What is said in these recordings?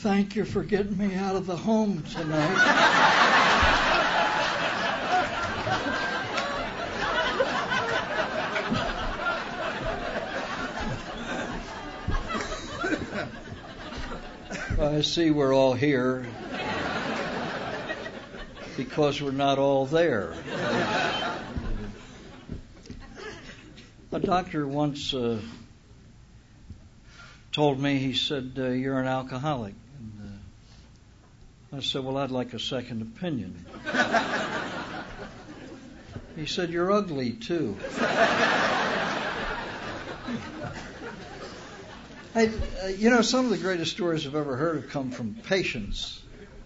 Thank you for getting me out of the home tonight. I see we're all here because we're not all there. A doctor once told me, he said, you're an alcoholic. And I said, well, I'd like a second opinion. He said, you're ugly, too. Some of the greatest stories I've ever heard have come from patients.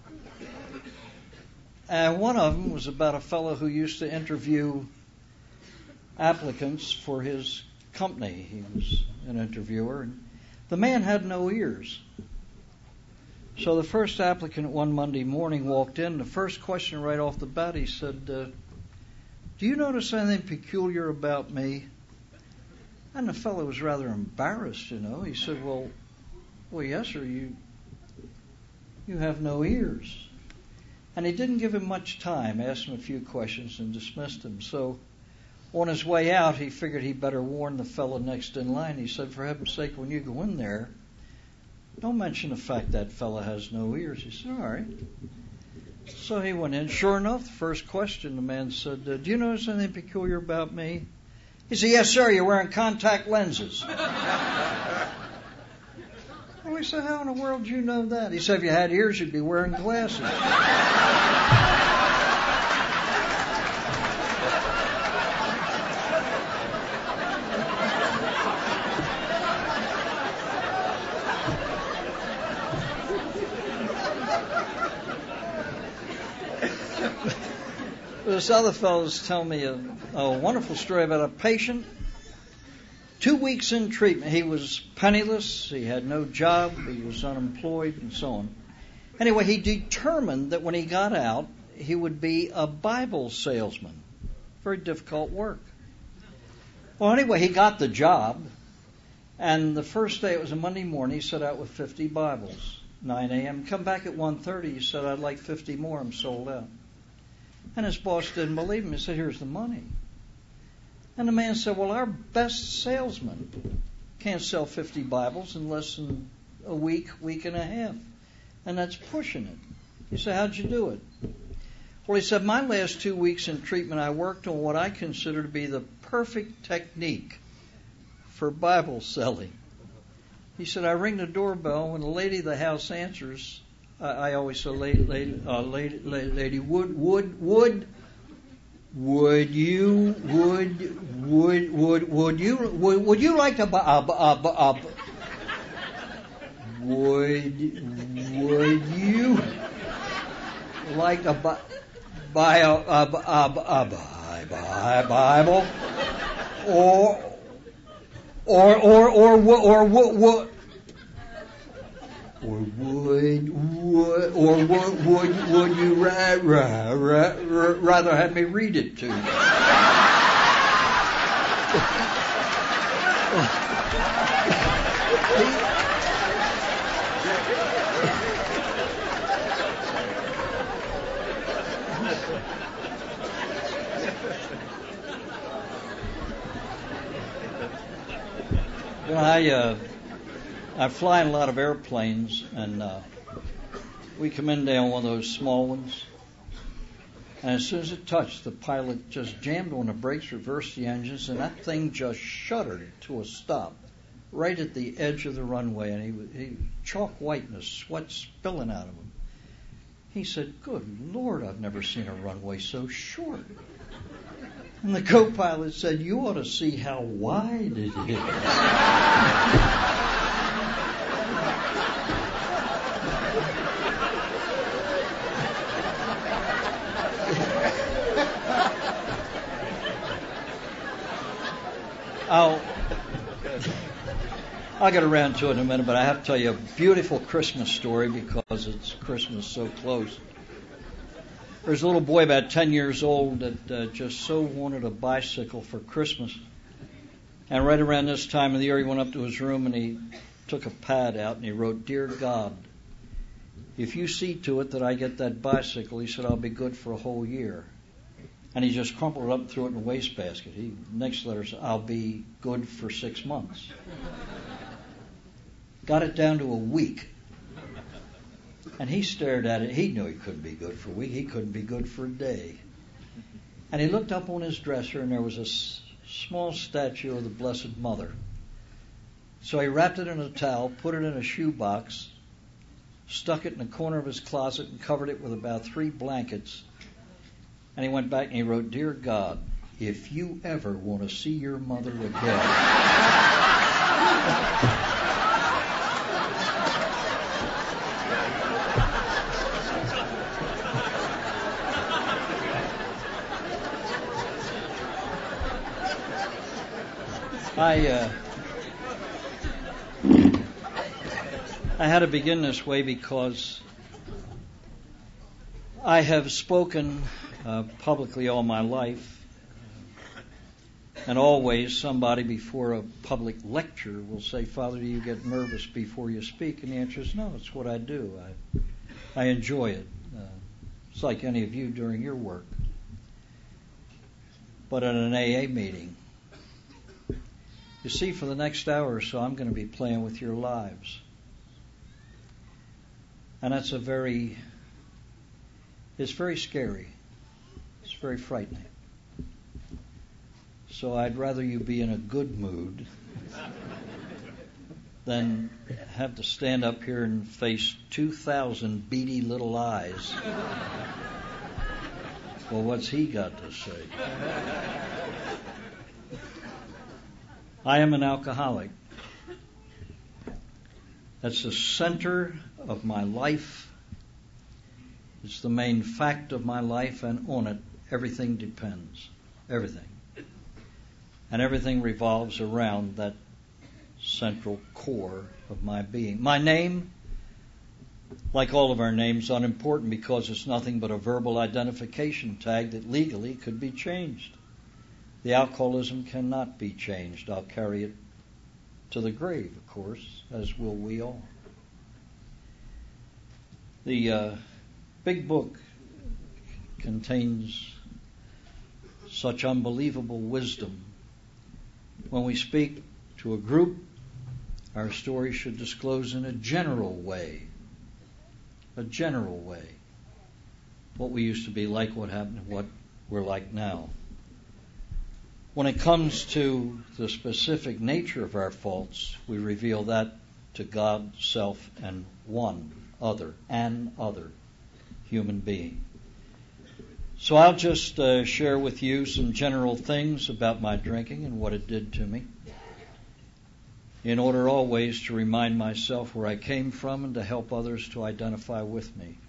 And one of them was about a fellow who used to interview applicants for his company. He was an interviewer, and the man had no ears. So the first applicant one Monday morning walked in. The first question right off the bat, he said, do you notice anything peculiar about me? And the fellow was rather embarrassed, He said, well, yes, sir, you have no ears. And he didn't give him much time, asked him a few questions and dismissed him. So on his way out, he figured he'd better warn the fellow next in line. He said, for heaven's sake, when you go in there, don't mention the fact that fellow has no ears. He said, all right. So he went in. Sure enough, the first question, the man said, do you notice anything peculiar about me? He said, yes, sir, you're wearing contact lenses. Well, he said, how in the world do you know that? He said, if you had ears, you'd be wearing glasses. This other fellow's telling me a wonderful story about a patient. 2 weeks in treatment. He was penniless. He had no job. He was unemployed and so on. Anyway, he determined that when he got out, he would be a Bible salesman. Very difficult work. Well, anyway, he got the job. And the first day, it was a Monday morning, he set out with 50 Bibles. 9 a.m. Come back at 1:30. He said, I'd like 50 more. I'm sold out. And his boss didn't believe him. He said, here's the money. And the man said, well, our best salesman can't sell 50 Bibles in less than a week and a half. And that's pushing it. He said, how'd you do it? Well, he said, my last 2 weeks in treatment, I worked on what I consider to be the perfect technique for Bible selling. He said, I ring the doorbell. When the lady of the house answers, I always say, lady, would you like to buy would you like to buy a Bible or would you rather have me read it to you? I fly in a lot of airplanes, and we come in there on one of those small ones. And as soon as it touched, the pilot just jammed on the brakes, reversed the engines, and that thing just shuddered to a stop right at the edge of the runway. And he chalk white and the sweat spilling out of him. He said, good Lord, I've never seen a runway so short. And the co-pilot said, you ought to see how wide it is. I'll get around to it in a minute, but I have to tell you a beautiful Christmas story because it's Christmas so close. There's a little boy about 10 years old that just so wanted a bicycle for Christmas. And right around this time of the year, he went up to his room and he took a pad out and he wrote, Dear God, if you see to it that I get that bicycle, he said, I'll be good for a whole year. And he just crumpled it up and threw it in the wastebasket. Next letter said, I'll be good for 6 months. Got it down to a week. And he stared at it. He knew he couldn't be good for a week. He couldn't be good for a day. And he looked up on his dresser, and there was a small statue of the Blessed Mother. So he wrapped it in a towel, put it in a shoebox, stuck it in the corner of his closet, and covered it with about 3 blankets. And he went back and he wrote, Dear God, if you ever want to see your mother again, I had to begin this way because I have spoken publicly all my life, and always somebody before a public lecture will say, Father, do you get nervous before you speak? And the answer is no, it's what I do. I enjoy it. It's like any of you doing your work. But at an AA meeting, you see, for the next hour or so, I'm going to be playing with your lives. And that's it's very scary. It's very frightening. So I'd rather you be in a good mood than have to stand up here and face 2,000 beady little eyes. Well, what's he got to say? I am an alcoholic. That's the center of my life. It's the main fact of my life, and on it, everything depends. Everything. And everything revolves around that central core of my being. My name, like all of our names, is unimportant because it's nothing but a verbal identification tag that legally could be changed. The alcoholism cannot be changed. I'll carry it to the grave, of course, as will we all. The big book contains such unbelievable wisdom. When we speak to a group, our story should disclose in a general way, what we used to be like, what happened, and what we're like now. When it comes to the specific nature of our faults, we reveal that to God, self, and an other human being. So I'll just share with you some general things about my drinking and what it did to me, in order always to remind myself where I came from and to help others to identify with me.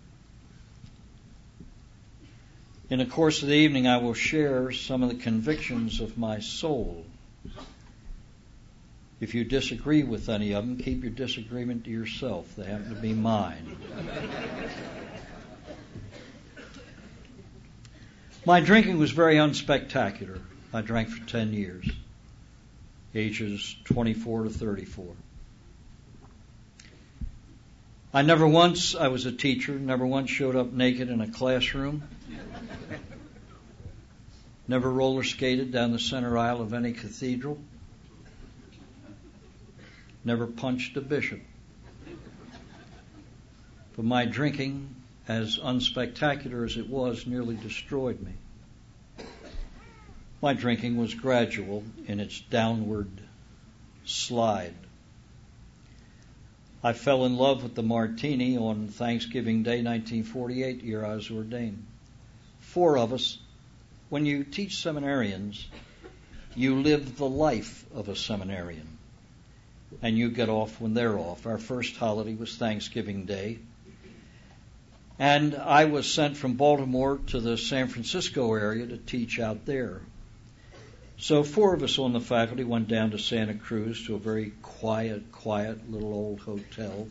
In the course of the evening, I will share some of the convictions of my soul. If you disagree with any of them, keep your disagreement to yourself. They happen to be mine. My drinking was very unspectacular. I drank for 10 years, ages 24 to 34. I was a teacher, never once showed up naked in a classroom. Never roller skated down the center aisle of any cathedral. Never punched a bishop. But my drinking, as unspectacular as it was, nearly destroyed me. My drinking was gradual in its downward slide. I fell in love with the martini on Thanksgiving Day, 1948, the year I was ordained. 4 of us. When you teach seminarians, you live the life of a seminarian, and you get off when they're off. Our first holiday was Thanksgiving Day, and I was sent from Baltimore to the San Francisco area to teach out there. So 4 of us on the faculty went down to Santa Cruz to a very quiet little old hotel,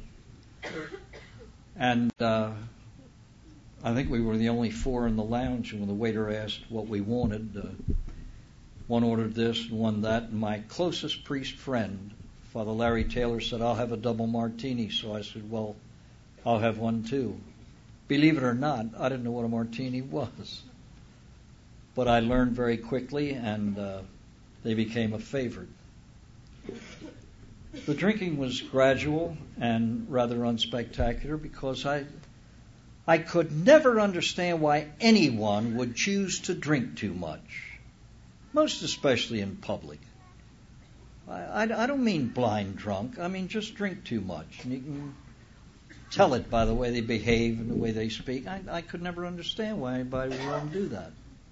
and I think we were the only 4 in the lounge, and when the waiter asked what we wanted, one ordered this and one that, and my closest priest friend, Father Larry Taylor, said, I'll have a double martini. So I said, well, I'll have one too. Believe it or not, I didn't know what a martini was. But I learned very quickly, and they became a favorite. The drinking was gradual and rather unspectacular because I could never understand why anyone would choose to drink too much, most especially in public. I don't mean blind drunk. I mean just drink too much. And you can tell it by the way they behave and the way they speak. I could never understand why anybody would want to do that.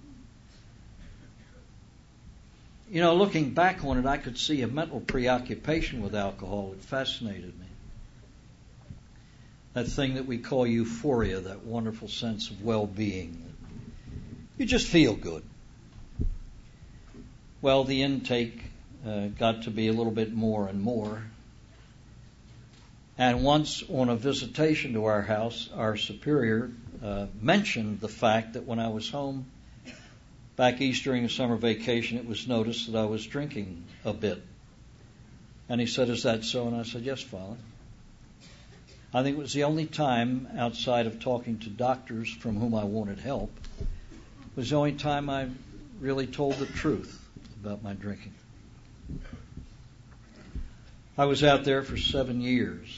You know, looking back on it, I could see a mental preoccupation with alcohol. It fascinated me. That thing that we call euphoria, that wonderful sense of well-being. You just feel good. Well, the intake got to be a little bit more and more. And once on a visitation to our house, our superior mentioned the fact that when I was home back east during the summer vacation, it was noticed that I was drinking a bit. And he said, "Is that so?" And I said, "Yes, Father." I think it was the only time outside of talking to doctors from whom I wanted help, it was the only time I really told the truth about my drinking. I was out there for 7 years.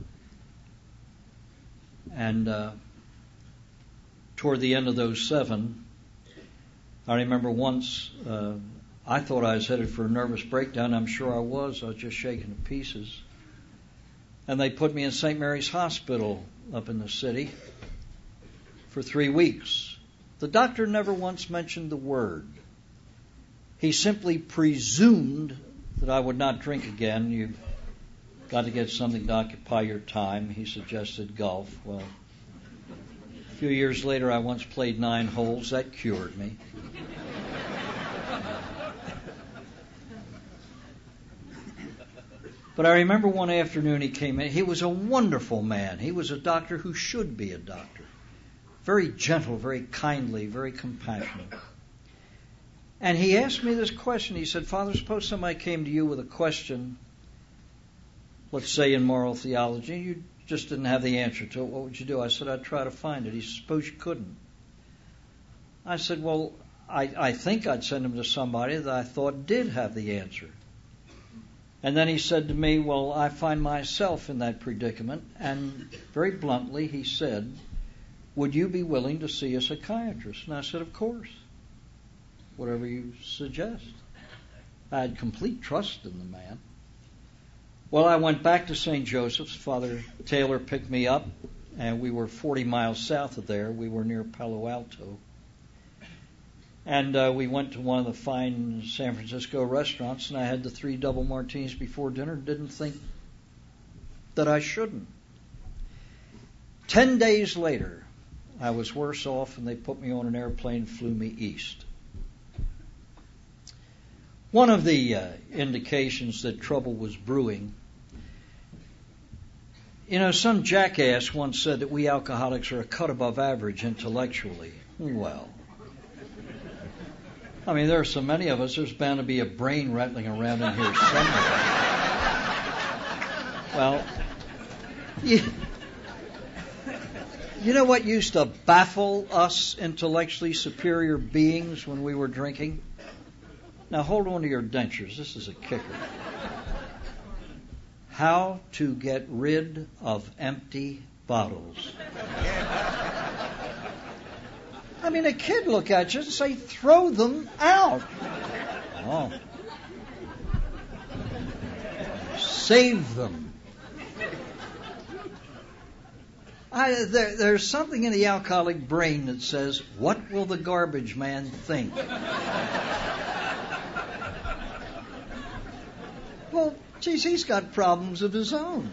And toward the end of those 7, I remember once I thought I was headed for a nervous breakdown. I'm sure I was. I was just shaken to pieces. And they put me in St. Mary's Hospital up in the city for 3 weeks. The doctor never once mentioned the word. He simply presumed that I would not drink again. You've got to get something to occupy your time. He suggested golf. Well, a few years later, I once played 9 holes. That cured me. But I remember one afternoon he came in. He was a wonderful man. He was a doctor who should be a doctor. Very gentle, very kindly, very compassionate. And he asked me this question. He said, "Father, suppose somebody came to you with a question, let's say in moral theology, and you just didn't have the answer to it. What would you do?" I said, "I'd try to find it." He said, "Suppose you couldn't." I said, "Well, I think I'd send him to somebody that I thought did have the answer." And then he said to me, "Well, I find myself in that predicament." And very bluntly, he said, "Would you be willing to see a psychiatrist?" And I said, "Of course. Whatever you suggest." I had complete trust in the man. Well, I went back to St. Joseph's. Father Taylor picked me up, and we were 40 miles south of there. We were near Palo Alto. And we went to one of the fine San Francisco restaurants, and I had the 3 double martinis before dinner. Didn't think that I shouldn't. 10 days later, I was worse off, and they put me on an airplane and flew me east. One of the indications that trouble was brewing, some jackass once said that we alcoholics are a cut above average intellectually. Well, I mean, there are so many of us, there's bound to be a brain rattling around in here somewhere. Well, you know what used to baffle us intellectually superior beings when we were drinking? Now hold on to your dentures. This is a kicker. How to get rid of empty bottles. I mean, a kid look at you and say, "Throw them out." Oh. Save them. There's something in the alcoholic brain that says, "What will the garbage man think?" Well, geez, he's got problems of his own.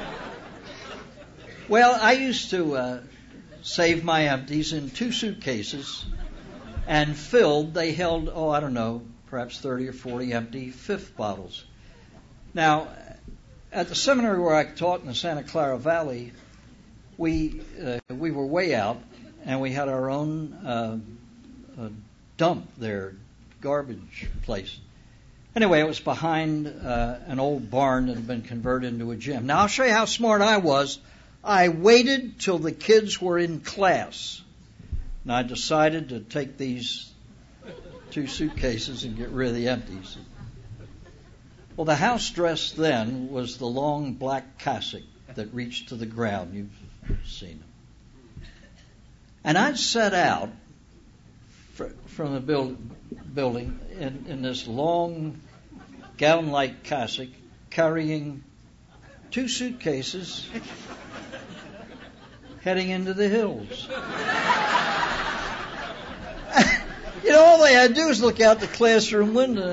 Well, I used to save my empties in 2 suitcases, and they held, I don't know, perhaps 30 or 40 empty fifth bottles. Now, at the seminary where I taught in the Santa Clara Valley, we were way out, and we had our own dump there, garbage place. Anyway, it was behind an old barn that had been converted into a gym. Now, I'll show you how smart I was. I waited till the kids were in class, and I decided to take these 2 suitcases and get rid of the empties. Well, the house dress then was the long black cassock that reached to the ground. You've seen them. And I'd set out from the building in this long gown-like cassock, carrying 2 suitcases, heading into the hills. All they had to do was look out the classroom window.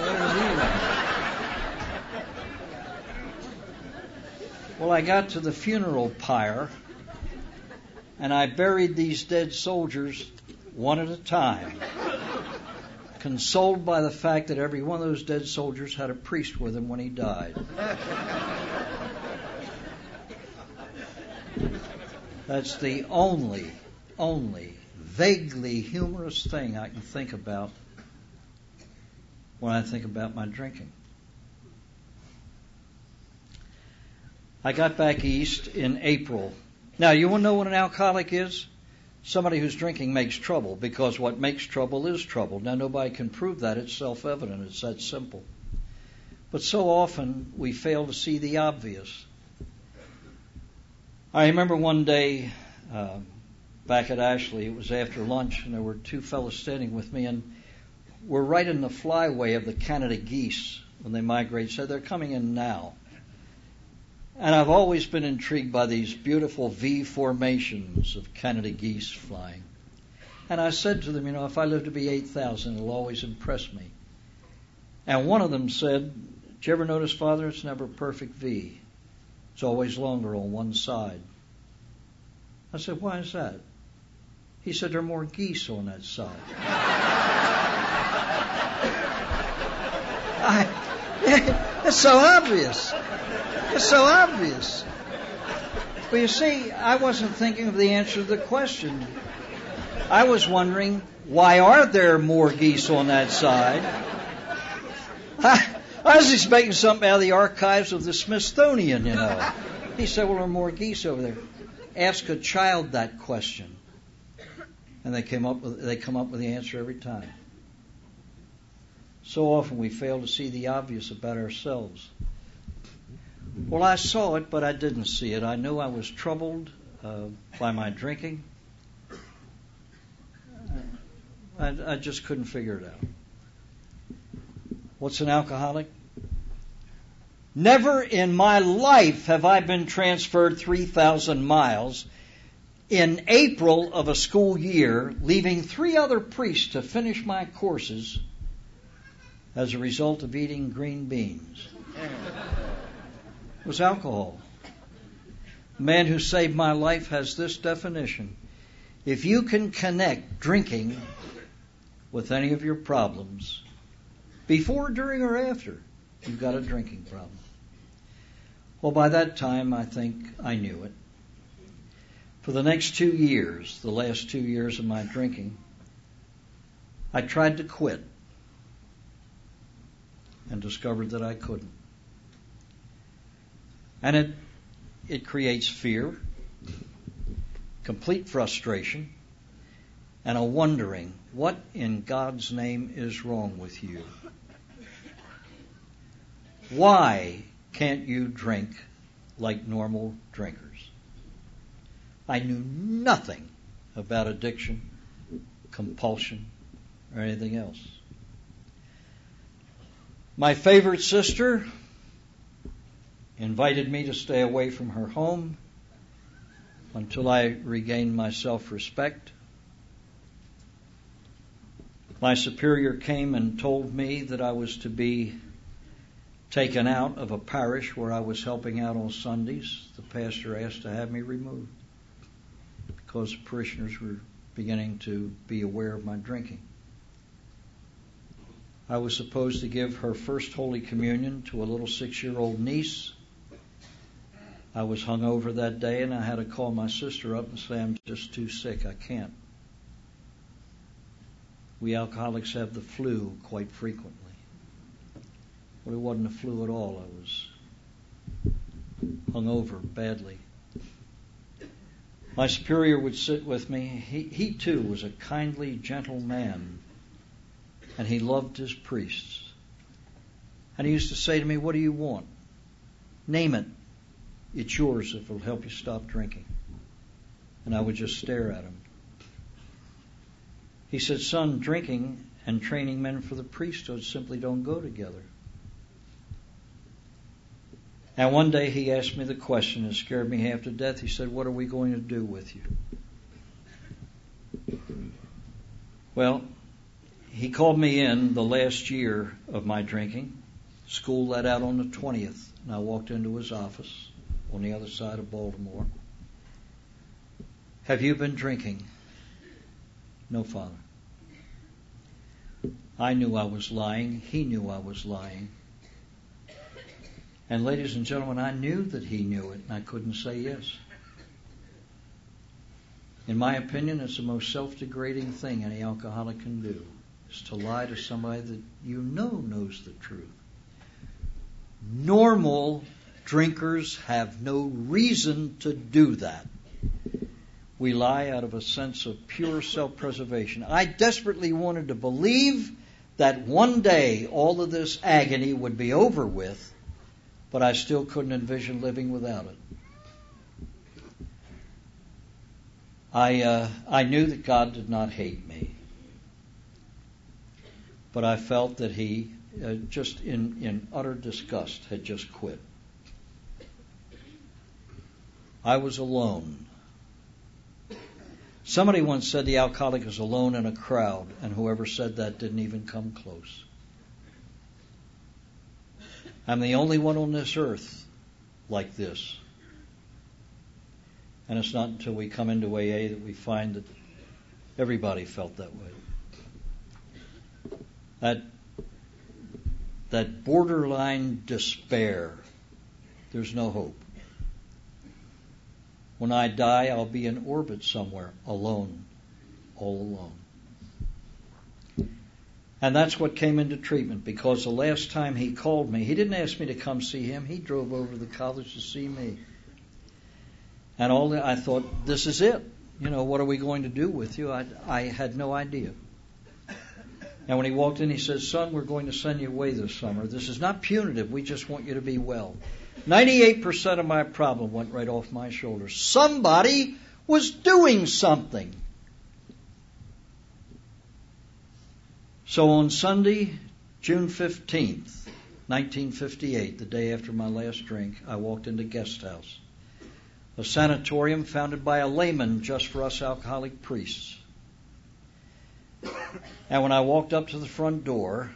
Well, I got to the funeral pyre, and I buried these dead soldiers one at a time, consoled by the fact that every one of those dead soldiers had a priest with him when he died. That's the only vaguely humorous thing I can think about when I think about my drinking. I got back east in April. Now, you want to know what an alcoholic is? Somebody who's drinking makes trouble, because what makes trouble is trouble. Now, nobody can prove that. It's self-evident. It's that simple. But so often we fail to see the obvious. I remember one day back at Ashley, it was after lunch, and there were 2 fellows standing with me, and we're right in the flyway of the Canada geese when they migrate, so they're coming in now. And I've always been intrigued by these beautiful V formations of Canada geese flying. And I said to them, if I live to be 8,000, it'll always impress me. And one of them said, "Did you ever notice, Father, it's never a perfect V. It's always longer on one side." I said, "Why is that?" He said, "There are more geese on that side." It's so obvious. It's so obvious. But you see, I wasn't thinking of the answer to the question. I was wondering, why are there more geese on that side? I was expecting something out of the archives of the Smithsonian, He said, "Well, there are more geese over there." Ask a child that question, and they come up with the answer every time. So often we fail to see the obvious about ourselves. Well, I saw it, but I didn't see it. I knew I was troubled by my drinking. I just couldn't figure it out. What's an alcoholic? Never in my life have I been transferred 3,000 miles in April of a school year, leaving 3 other priests to finish my courses as a result of eating green beans. It was alcohol. The man who saved my life has this definition: if you can connect drinking with any of your problems, before, during, or after, you've got a drinking problem. Well, by that time, I think I knew it. For the next 2 years, the last 2 years of my drinking, I tried to quit and discovered that I couldn't. And it creates fear, complete frustration, and a wondering, what in God's name is wrong with you? Why can't you drink like normal drinkers? I knew nothing about addiction, compulsion, or anything else. My favorite sister invited me to stay away from her home until I regained my self-respect. My superior came and told me that I was to be taken out of a parish where I was helping out on Sundays. The pastor asked to have me removed because the parishioners were beginning to be aware of my drinking. I was supposed to give her first Holy Communion to a little 6-year-old niece. I was hungover that day, and I had to call my sister up and say, "I'm just too sick, I can't." We alcoholics have the flu quite frequently. Well, it wasn't a flu at all. I was hungover badly. My superior would sit with me. He too was a kindly, gentle man, and he loved his priests. And he used to say to me, "What do you want? Name it. It's yours if it'll help you stop drinking." And I would just stare at him. He said, "Son, drinking and training men for the priesthood simply don't go together." And one day he asked me the question. It scared me half to death. He said, "What are we going to do with you?" Well, he called me in the last year of my drinking. School let out on the 20th, and I walked into his office on the other side of Baltimore. "Have you been drinking?" "No, Father." I knew I was lying. He knew I was lying. And ladies and gentlemen, I knew that he knew it, and I couldn't say yes. In my opinion, it's the most self-degrading thing any alcoholic can do, is to lie to somebody that you know knows the truth. Normal drinkers have no reason to do that. We lie out of a sense of pure self-preservation. I desperately wanted to believe that one day all of this agony would be over with, but I still couldn't envision living without it. I knew that God did not hate me, but I felt that he, just in utter disgust, had just quit. I was alone. Somebody once said the alcoholic is alone in a crowd, and whoever said that didn't even come close. I'm the only one on this earth like this. And it's not until we come into AA that we find that everybody felt that way. That borderline despair. There's no hope. When I die, I'll be in orbit somewhere, alone, all alone. And that's what came into treatment, because the last time he called me, he didn't ask me to come see him. He drove over to the college to see me. And I thought, this is it. What are we going to do with you? I had no idea. And when he walked in, he said, "Son, we're going to send you away this summer. This is not punitive. We just want you to be well." 98% of my problem went right off my shoulders. Somebody was doing something. So on Sunday, June 15th, 1958, the day after my last drink, I walked into Guest House, a sanatorium founded by a layman just for us alcoholic priests. And when I walked up to the front door,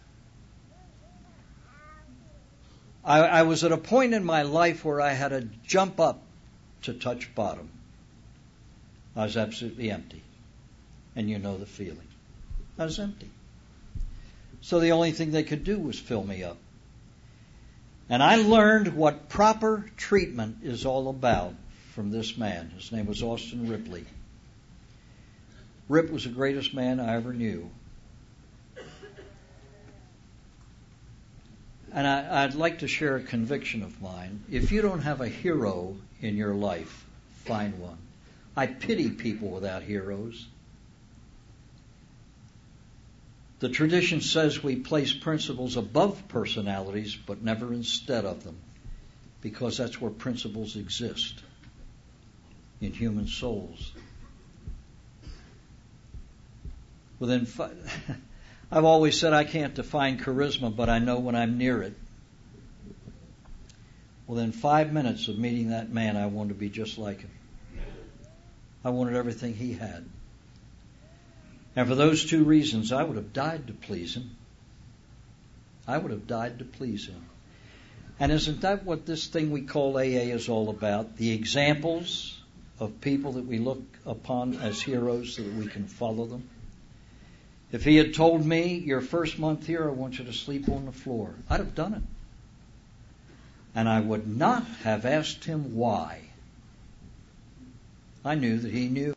I was at a point in my life where I had to jump up to touch bottom. I was absolutely empty. And you know the feeling. I was empty. So the only thing they could do was fill me up. And I learned what proper treatment is all about from this man. His name was Austin Ripley. Rip was the greatest man I ever knew. And I'd like to share a conviction of mine. If you don't have a hero in your life, find one. I pity people without heroes. The tradition says we place principles above personalities, but never instead of them, because that's where principles exist, in human souls. I've always said I can't define charisma, but I know when I'm near it. Within 5 minutes of meeting that man, I wanted to be just like him. I wanted everything he had. And for those two reasons, I would have died to please him. I would have died to please him. And isn't that what this thing we call AA is all about? The examples of people that we look upon as heroes so that we can follow them? If he had told me, your first month here, I want you to sleep on the floor, I'd have done it. And I would not have asked him why. I knew that he knew.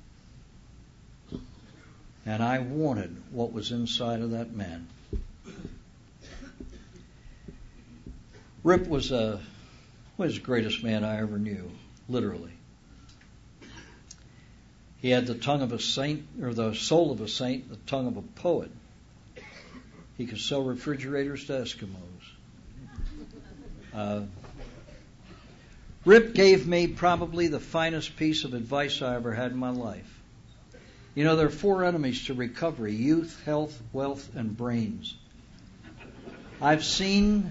And I wanted what was inside of that man. Rip was the greatest man I ever knew, literally. He had the tongue of a saint, or the soul of a saint, the tongue of a poet. He could sell refrigerators to Eskimos. Rip gave me probably the finest piece of advice I ever had in my life. You know, there are 4 enemies to recovery: youth, health, wealth, and brains. I've seen,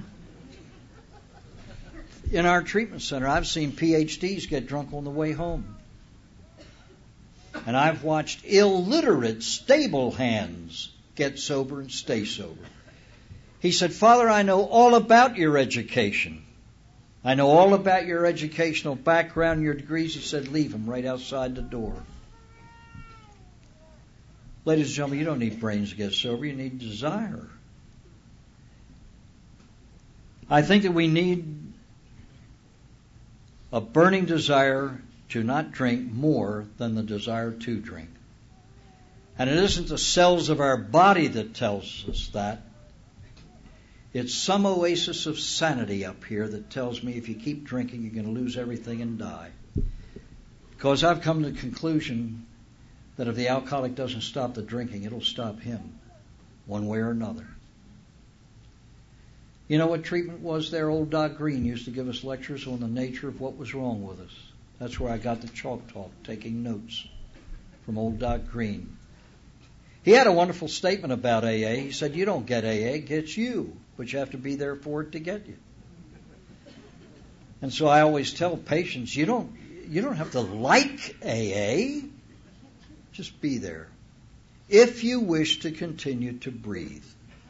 in our treatment center, I've seen PhDs get drunk on the way home. And I've watched illiterate stable hands get sober and stay sober. He said, Father, I know all about your education. I know all about your educational background, your degrees. He said, leave them right outside the door. Ladies and gentlemen, you don't need brains to get sober. You need desire. I think that we need a burning desire to not drink more than the desire to drink. And it isn't the cells of our body that tells us that. It's some oasis of sanity up here that tells me if you keep drinking, you're going to lose everything and die. Because I've come to the conclusion that if the alcoholic doesn't stop the drinking, it'll stop him, one way or another. You know what treatment was there? Old Doc Green used to give us lectures on the nature of what was wrong with us. That's where I got the chalk talk, taking notes from old Doc Green. He had a wonderful statement about AA. He said, you don't get AA, it gets you, but you have to be there for it to get you. And so I always tell patients, you don't have to like AA, just be there. If you wish to continue to breathe.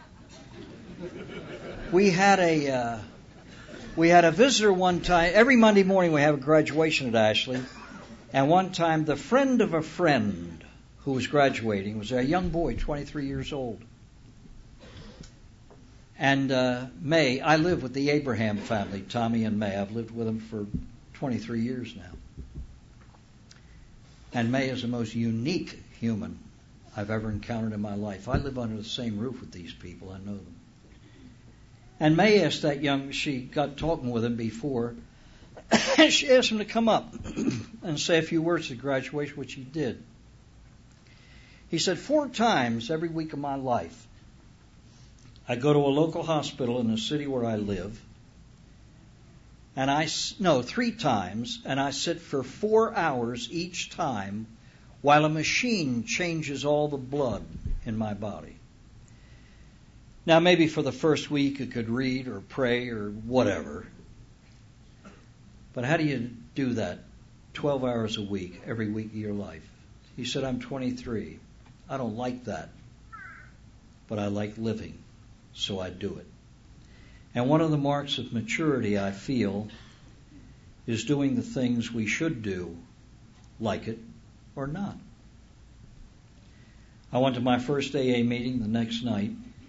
We had a visitor one time. Every Monday morning we have a graduation at Ashley. And one time the friend of a friend who was graduating was a young boy, 23 years old. And May, I live with the Abraham family, Tommy and May. I've lived with them for 23 years now. And May is the most unique human I've ever encountered in my life. I live under the same roof with these people. I know them. And May asked that she got talking with him before, she asked him to come up and say a few words at graduation, which he did. He said, 4 times every week of my life, I go to a local hospital in the city where I live, and 3 times, and I sit for 4 hours each time while a machine changes all the blood in my body. Now, maybe for the first week you could read or pray or whatever. But how do you do that 12 hours a week, every week of your life? He said, I'm 23. I don't like that. But I like living, so I do it. And one of the marks of maturity, I feel, is doing the things we should do, like it or not. I went to my first AA meeting the next night.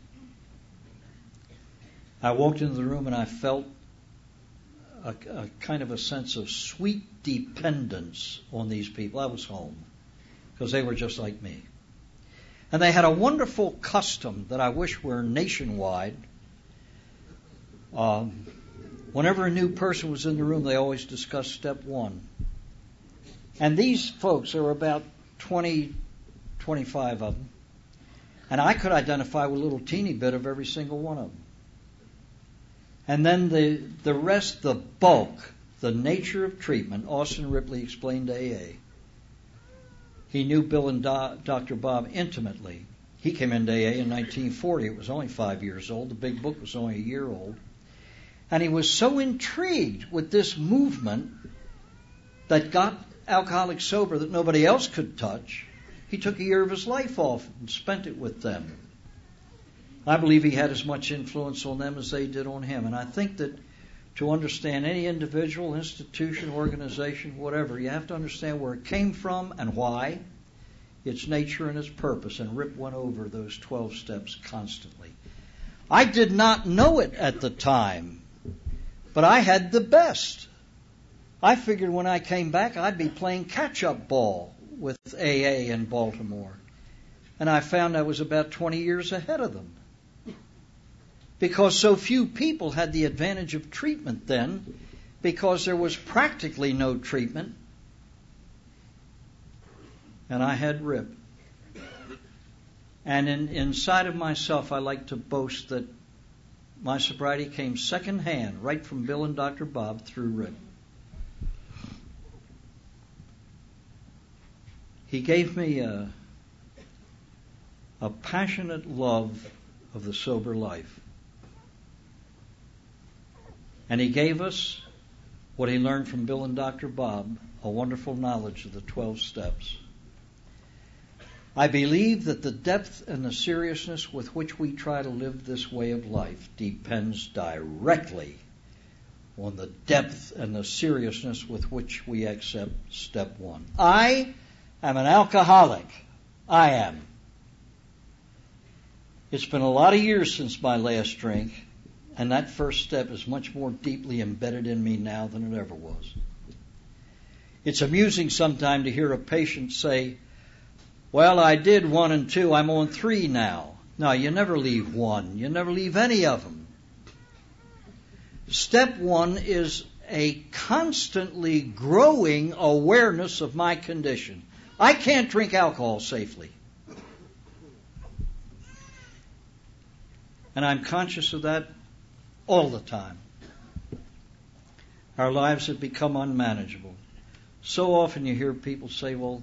I walked into the room and I felt a kind of a sense of sweet dependence on these people. I was home because they were just like me. And they had a wonderful custom that I wish were nationwide. Whenever a new person was in the room, they always discussed step 1. And these folks, there were about 20, 25 of them. And I could identify with a little teeny bit of every single one of them. And then the rest, the bulk, the nature of treatment, Austin Ripley explained to AA. He knew Bill and Dr. Bob intimately. He came into AA in 1940. It was only 5 years old. The big book was only a year old. And he was so intrigued with this movement that got alcoholics sober that nobody else could touch. He took a year of his life off and spent it with them. I believe he had as much influence on them as they did on him. And I think that to understand any individual, institution, organization, whatever, you have to understand where it came from and why, its nature and its purpose. And Rip went over those 12 steps constantly. I did not know it at the time, but I had the best. I figured when I came back I'd be playing catch-up ball with AA in Baltimore. And I found I was about 20 years ahead of them. Because so few people had the advantage of treatment then, because there was practically no treatment. and I had Rip. And inside of myself, I like to boast that my sobriety came secondhand, right from Bill and Dr. Bob through Rip. He gave me a passionate love of the sober life. And he gave us what he learned from Bill and Dr. Bob, a wonderful knowledge of the 12 steps. I believe that the depth and the seriousness with which we try to live this way of life depends directly on the depth and the seriousness with which we accept step 1. I am an alcoholic. I am. It's been a lot of years since my last drink, and that first step is much more deeply embedded in me now than it ever was. It's amusing sometimes to hear a patient say, well, I did 1 and 2, I'm on 3 now. No, you never leave 1. You never leave any of them. Step 1 is a constantly growing awareness of my condition. I can't drink alcohol safely. And I'm conscious of that all the time. Our lives have become unmanageable. So often you hear people say, well,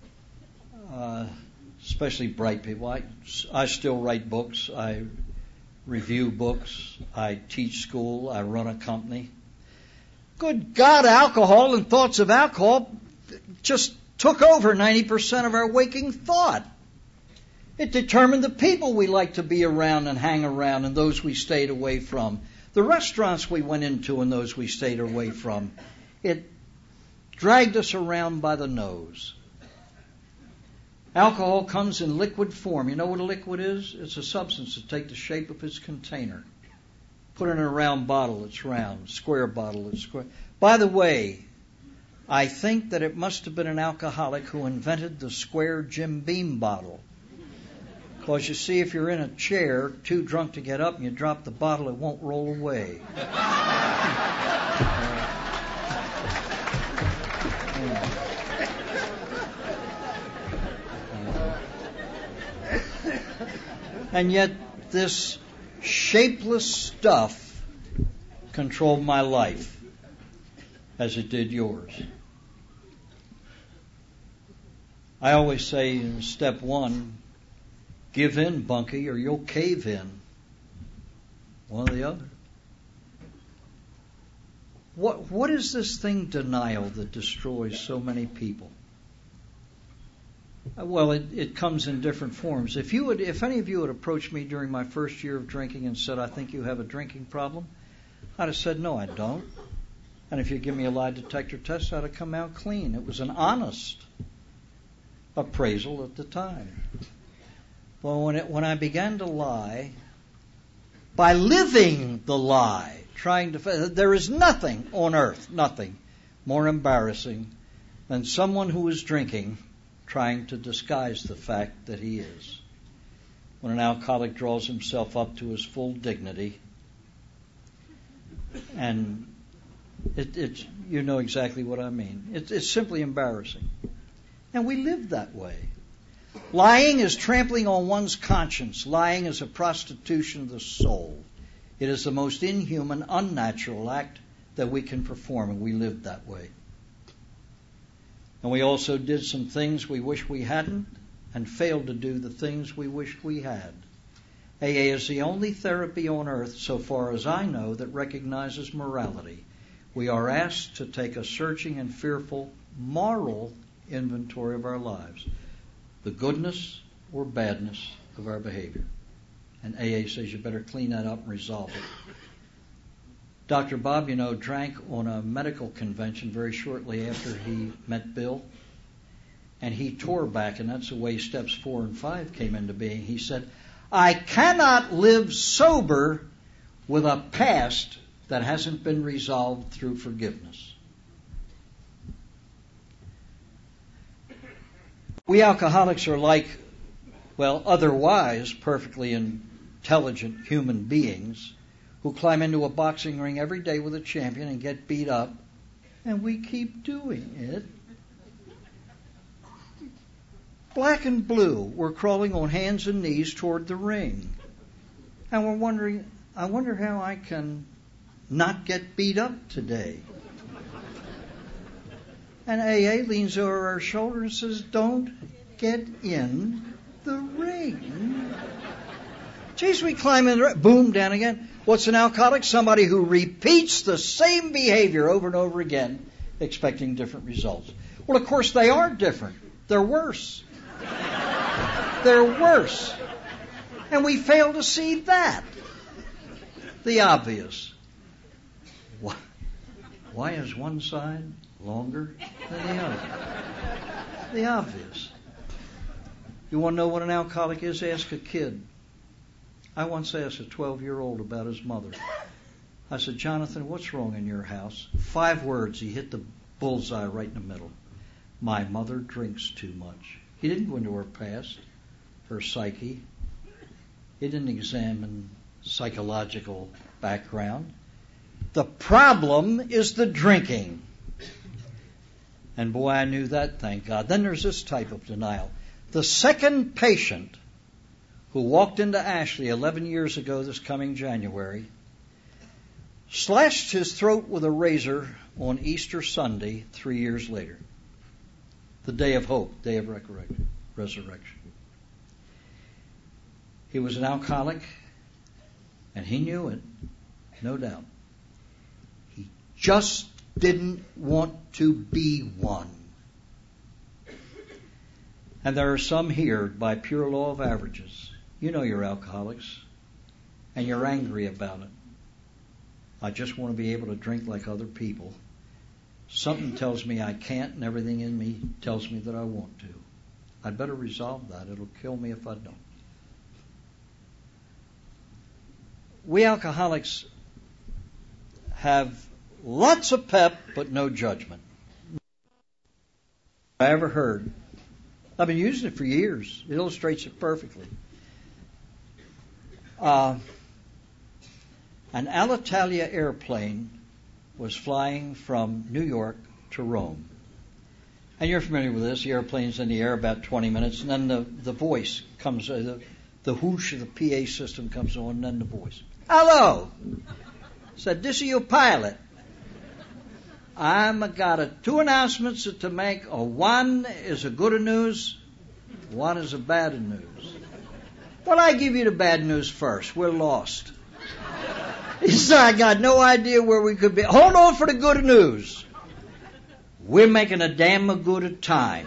especially bright people, I still write books, I review books, I teach school, I run a company. Good God, alcohol and thoughts of alcohol just took over 90% of our waking thought. It determined the people we like to be around and hang around and those we stayed away from. The restaurants we went into and those we stayed away from. It dragged us around by the nose. Alcohol comes in liquid form. You know what a liquid is? It's a substance that takes the shape of its container. Put it in a round bottle, it's round. Square bottle, it's square. By the way, I think that it must have been an alcoholic who invented the square Jim Beam bottle. Because you see, if you're in a chair, too drunk to get up, and you drop the bottle, it won't roll away. And yet, this shapeless stuff controlled my life as it did yours. I always say in step 1, give in, Bunky, or you'll cave in. One or the other. What is this thing, denial, that destroys so many people? Well, it comes in different forms. If any of you had approached me during my first year of drinking and said, I think you have a drinking problem, I'd have said, no, I don't. And if you give me a lie detector test, I'd have come out clean. It was an honest appraisal at the time. Well, when I began to lie, by living the lie, there is nothing on earth, nothing more embarrassing than someone who is drinking trying to disguise the fact that he is. When an alcoholic draws himself up to his full dignity, and it's you know exactly what I mean. It's simply embarrassing. And we live that way. Lying is trampling on one's conscience. Lying is a prostitution of the soul. It is the most inhuman, unnatural act that we can perform, and we live that way. And we also did some things we wish we hadn't, and failed to do the things we wished we had. AA is the only therapy on earth, so far as I know, that recognizes morality. We are asked to take a searching and fearful moral inventory of our lives, the goodness or badness of our behavior. And AA says you better clean that up and resolve it. Dr. Bob, drank on a medical convention very shortly after he met Bill. And he tore back, and that's the way steps 4 and 5 came into being. He said, I cannot live sober with a past that hasn't been resolved through forgiveness. We alcoholics are like, otherwise perfectly intelligent human beings who climb into a boxing ring every day with a champion and get beat up, and we keep doing it. black and blue, were crawling on hands and knees toward the ring. And we're wondering, I wonder how I can not get beat up today. And AA leans over our shoulder and says, don't get in the ring. Geez, we climb in the ring, boom, down again. What's an alcoholic? Somebody who repeats the same behavior over and over again, expecting different results. Well, of course, they are different. They're worse. They're worse. And we fail to see that. The obvious. Why is one side longer than the other? The obvious. You want to know what an alcoholic is? Ask a kid. I once asked a 12-year-old about his mother. I said, Jonathan, what's wrong in your house? 5 words. He hit the bullseye right in the middle. My mother drinks too much. He didn't go into her past, her psyche. He didn't examine psychological background. The problem is the drinking. And boy, I knew that, thank God. Then there's this type of denial. The second patient who walked into Ashley 11 years ago this coming January slashed his throat with a razor on Easter Sunday 3 years later. The day of hope, day of resurrection. He was an alcoholic, and he knew it, no doubt. He just didn't want to be one. And there are some here, by pure law of averages. You know you're alcoholics, and you're angry about it. I just want to be able to drink like other people. Something tells me I can't, and everything in me tells me that I want to. I'd better resolve that. It'll kill me if I don't. We alcoholics have lots of pep, but no judgment. I ever heard. I've been using it for years. It illustrates it perfectly. An Alitalia airplane was flying from New York to Rome. And you're familiar with this. The airplane's in the air about 20 minutes, and then the voice comes, the whoosh of the PA system comes on, and then the voice. Hello! Said, this is your pilot. I'm got 2 announcements to make. One is a good news, one is a bad news. Well, I give you the bad news first. We're lost. He said, I got no idea where we could be. Hold on for the good news. We're making a damn good time.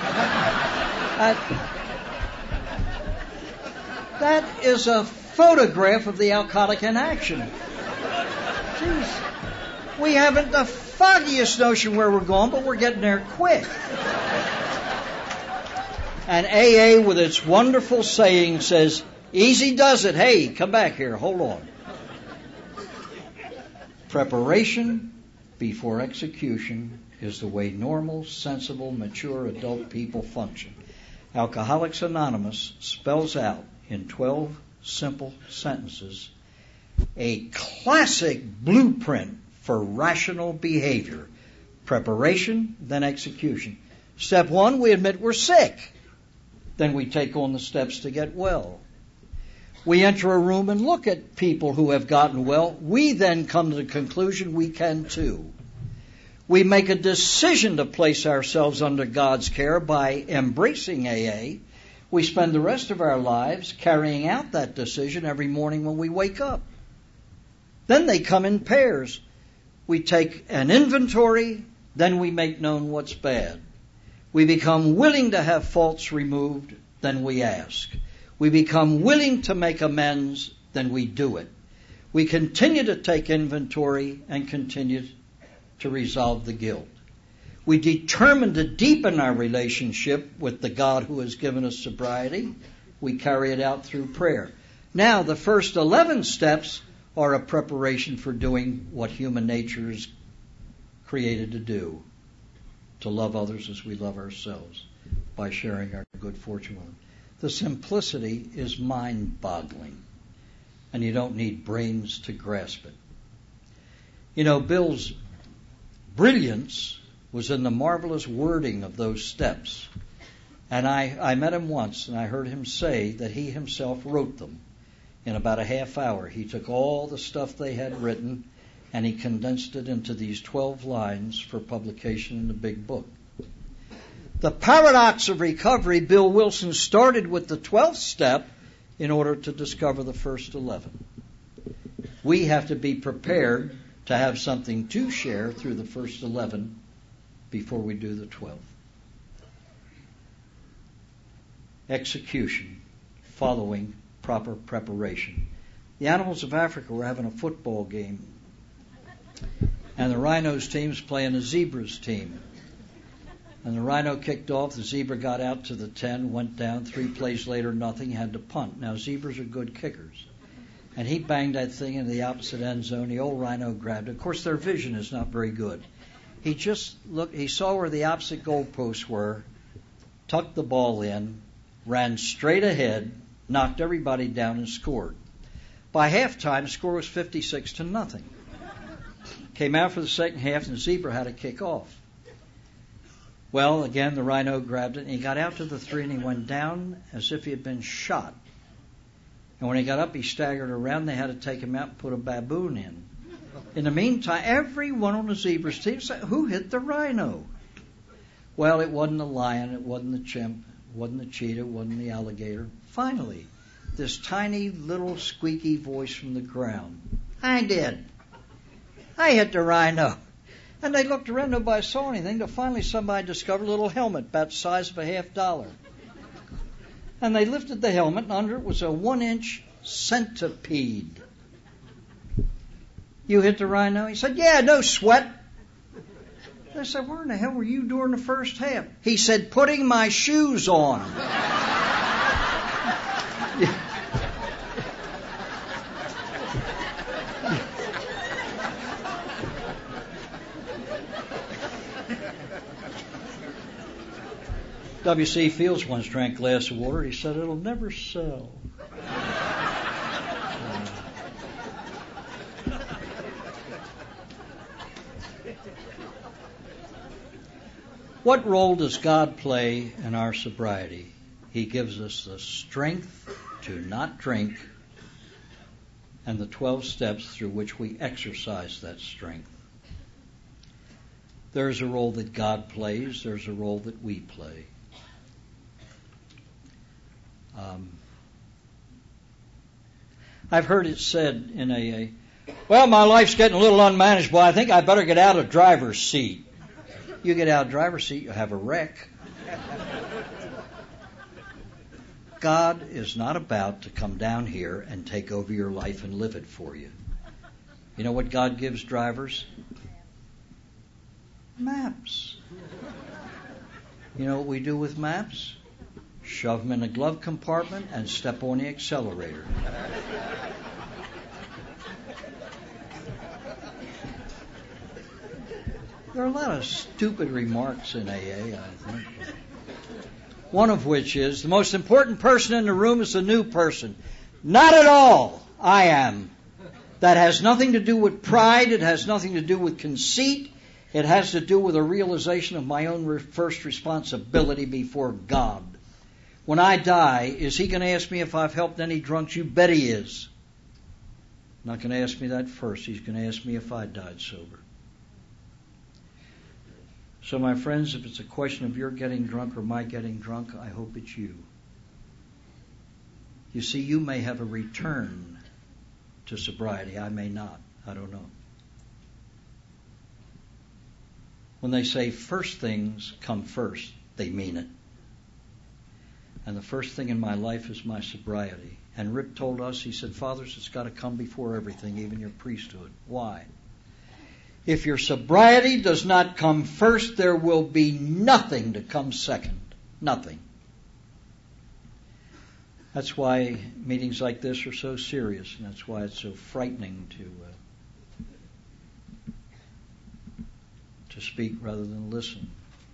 That is a photograph of the alcoholic in action. Jeez. We haven't the foggiest notion where we're going, but we're getting there quick. And AA, with its wonderful saying, says, easy does it. Hey, come back here. Hold on. Preparation before execution is the way normal, sensible, mature adult people function. Alcoholics Anonymous spells out in 12 simple sentences a classic blueprint for rational behavior. Preparation, then execution. Step 1, we admit we're sick. Then we take on the steps to get well. We enter a room and look at people who have gotten well. We then come to the conclusion we can too. We make a decision to place ourselves under God's care by embracing AA. We spend the rest of our lives carrying out that decision every morning when we wake up. Then they come in pairs. We take an inventory, then we make known what's bad. We become willing to have faults removed, then we ask. We become willing to make amends, then we do it. We continue to take inventory and continue to resolve the guilt. We determine to deepen our relationship with the God who has given us sobriety. We carry it out through prayer. Now, the first 11 steps are a preparation for doing what human nature is created to do, to love others as we love ourselves, by sharing our good fortune with them. The simplicity is mind-boggling, and you don't need brains to grasp it. You know, Bill's brilliance was in the marvelous wording of those steps And I met him once, and I heard him say that he himself wrote them in about a half hour. He took all the stuff they had written, and he condensed it into these 12 lines for publication in the big book. The paradox of recovery, Bill Wilson started with the 12th step in order to discover the first 11. We have to be prepared to have something to share through the first 11 before we do the 12th. Execution, following proper preparation. The animals of Africa were having a football game, and the rhinos team's playing a zebras team. And the rhino kicked off, the zebra got out to the 10, went down, 3 plays later, nothing, had to punt. Now, zebras are good kickers. And he banged that thing into the opposite end zone. The old rhino grabbed it. Of course, their vision is not very good. He just looked, he saw where the opposite goalposts were, tucked the ball in, ran straight ahead, knocked everybody down, and scored. By halftime, the score was 56-0. Came out for the second half, and the zebra had to kick off. Well, again, the rhino grabbed it, and he got out to the 3, and he went down as if he had been shot. And when he got up, he staggered around. They had to take him out and put a baboon in. In the meantime, everyone on the zebra's team said, who hit the rhino? Well, it wasn't the lion, it wasn't the chimp, it wasn't the cheetah, it wasn't the alligator. Finally, this tiny little squeaky voice from the ground. I did. I hit the rhino. And they looked around, nobody saw anything, till finally somebody discovered a little helmet about the size of a $50. And they lifted the helmet, and under it was a 1-inch centipede. You hit the rhino? He said, yeah, no sweat. They said, where in the hell were you during the first half? He said, putting my shoes on. W.C. Fields once drank a glass of water. He said, it'll never sell. What role does God play in our sobriety? He gives us the strength to not drink and the 12 steps through which we exercise that strength. There's a role that God plays. There's a role that we play. I've heard it said in AA, well, my life's getting a little unmanageable. I think I better get out of driver's seat. You get out of driver's seat, you'll have a wreck. God is not about to come down here and take over your life and live it for you. You know what God gives drivers? Maps. You know what we do with maps? Shove them in the glove compartment and step on the accelerator. There are a lot of stupid remarks in AA, I think. One of which is, the most important person in the room is the new person. Not at all. I am. That has nothing to do with pride. It has nothing to do with conceit. It has to do with a realization of my own first responsibility before God. When I die, is he going to ask me if I've helped any drunks? You bet he is. Not going to ask me that first. He's going to ask me if I died sober. So, my friends, if it's a question of your getting drunk or my getting drunk, I hope it's you. You see, you may have a return to sobriety. I may not. I don't know. When they say first things come first, they mean it. And the first thing in my life is my sobriety. And Rip told us, he said, fathers, it's got to come before everything, even your priesthood. Why? If your sobriety does not come first, there will be nothing to come second. Nothing. That's why meetings like this are so serious, and that's why it's so frightening to speak rather than listen.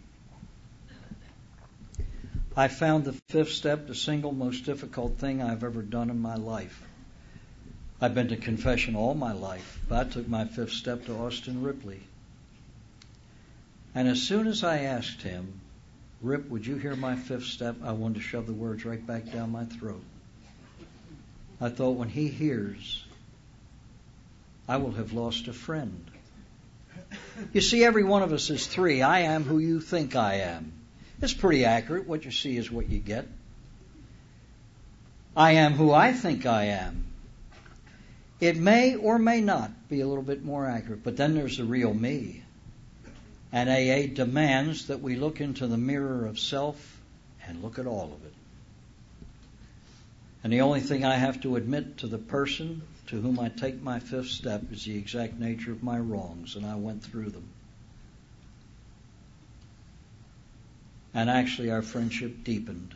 I found the 5th step the single most difficult thing I've ever done in my life. I've been to confession all my life, but I took my 5th step to Austin Ripley. And as soon as I asked him, Rip, would you hear my fifth step? I wanted to shove the words right back down my throat. I thought, when he hears, I will have lost a friend. You see, every one of us is three. I am who you think I am. It's pretty accurate. What you see is what you get. I am who I think I am. It may or may not be a little bit more accurate, but then there's the real me. And AA demands that we look into the mirror of self and look at all of it. And the only thing I have to admit to the person to whom I take my fifth step is the exact nature of my wrongs, and I went through them. And actually our friendship deepened.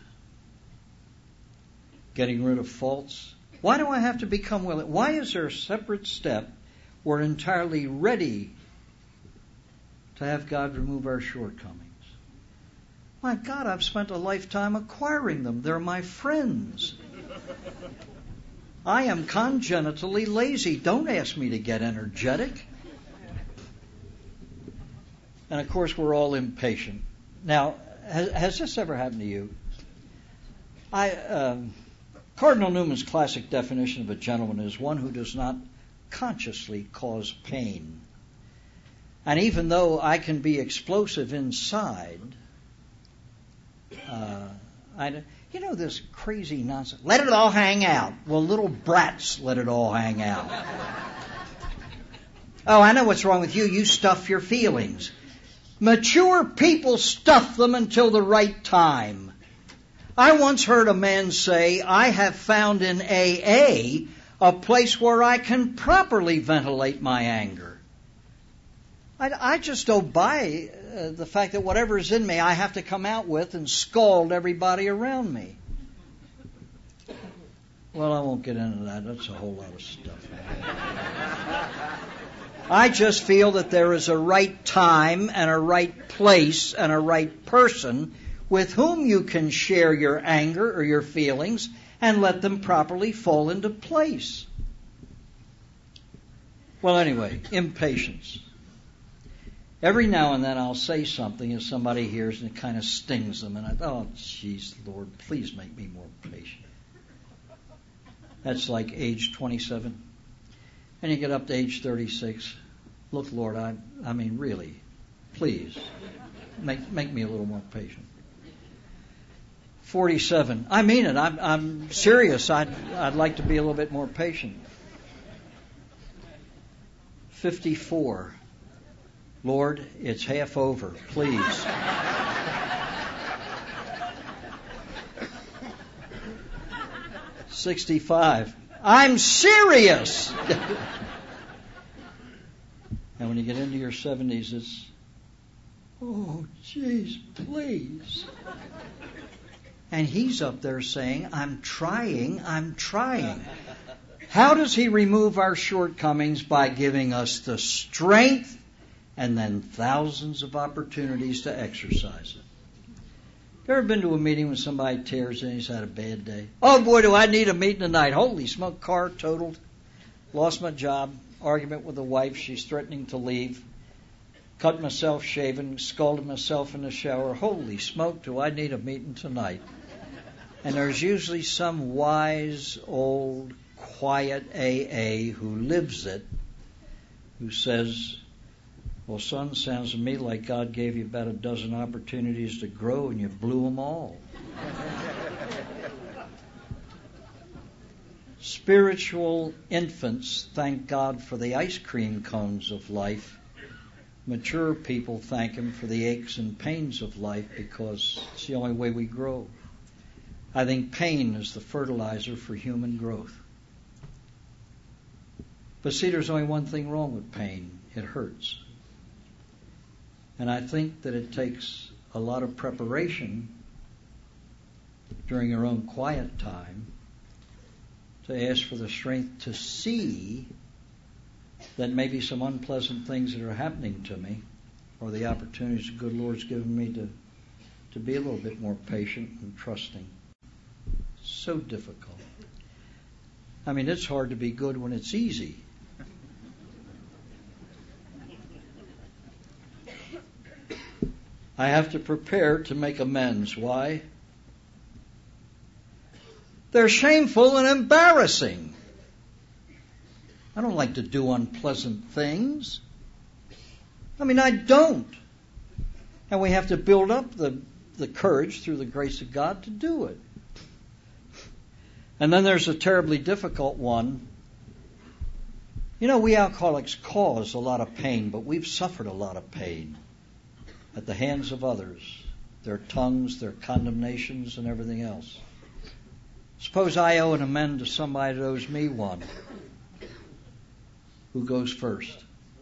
Getting rid of faults. Why do I have to become willing? Why is there a separate step? We're entirely ready to have God remove our shortcomings. My God, I've spent a lifetime acquiring them. They're my friends. I am congenitally lazy. Don't ask me to get energetic. And of course, we're all impatient. Now, has this ever happened to you? Cardinal Newman's classic definition of a gentleman is one who does not consciously cause pain. And even though I can be explosive inside, this crazy nonsense. Let it all hang out. Well, little brats let it all hang out. Oh, I know what's wrong with you. You stuff your feelings. Mature people stuff them until the right time. I once heard a man say, I have found in AA a place where I can properly ventilate my anger. I just don't buy the fact that whatever is in me I have to come out with and scald everybody around me. Well, I won't get into that. That's a whole lot of stuff. I just feel that there is a right time and a right place and a right person with whom you can share your anger or your feelings and let them properly fall into place. Well, anyway, impatience. Every now and then I'll say something and somebody hears and it kind of stings them. And geez, Lord, please make me more patient. That's like age 27. And you get up to age 36. Look, Lord, I mean, really, please, make me a little more patient. 47. I mean it. I'm serious. I'd like to be a little bit more patient. 54. Lord, it's half over. Please. 65. I'm serious. And when you get into your 70s, it's, oh, geez, please. And he's up there saying, I'm trying. How does he remove our shortcomings? By giving us the strength and then thousands of opportunities to exercise it. You ever been to a meeting when somebody tears in, he's had a bad day? Oh boy, do I need a meeting tonight. Holy smoke, car totaled. Lost my job. Argument with the wife. She's threatening to leave. Cut myself shaving. Scalded myself in the shower. Holy smoke, do I need a meeting tonight? And there's usually some wise, old, quiet AA who lives it, who says, well, son, sounds to me like God gave you about a dozen opportunities to grow and you blew them all. Spiritual infants thank God for the ice cream cones of life. Mature people thank Him for the aches and pains of life because it's the only way we grow. I think pain is the fertilizer for human growth. But see, there's only one thing wrong with pain. It hurts. And I think that it takes a lot of preparation during your own quiet time to ask for the strength to see that maybe some unpleasant things that are happening to me or the opportunities the good Lord's given me to be a little bit more patient and trusting. So difficult. I mean, it's hard to be good when it's easy. I have to prepare to make amends. Why? They're shameful and embarrassing. I don't like to do unpleasant things. I don't. And we have to build up the courage through the grace of God to do it. And then there's a terribly difficult one. We alcoholics cause a lot of pain, but we've suffered a lot of pain at the hands of others, their tongues, their condemnations, and everything else. Suppose I owe an amend to somebody that owes me one. Who goes first?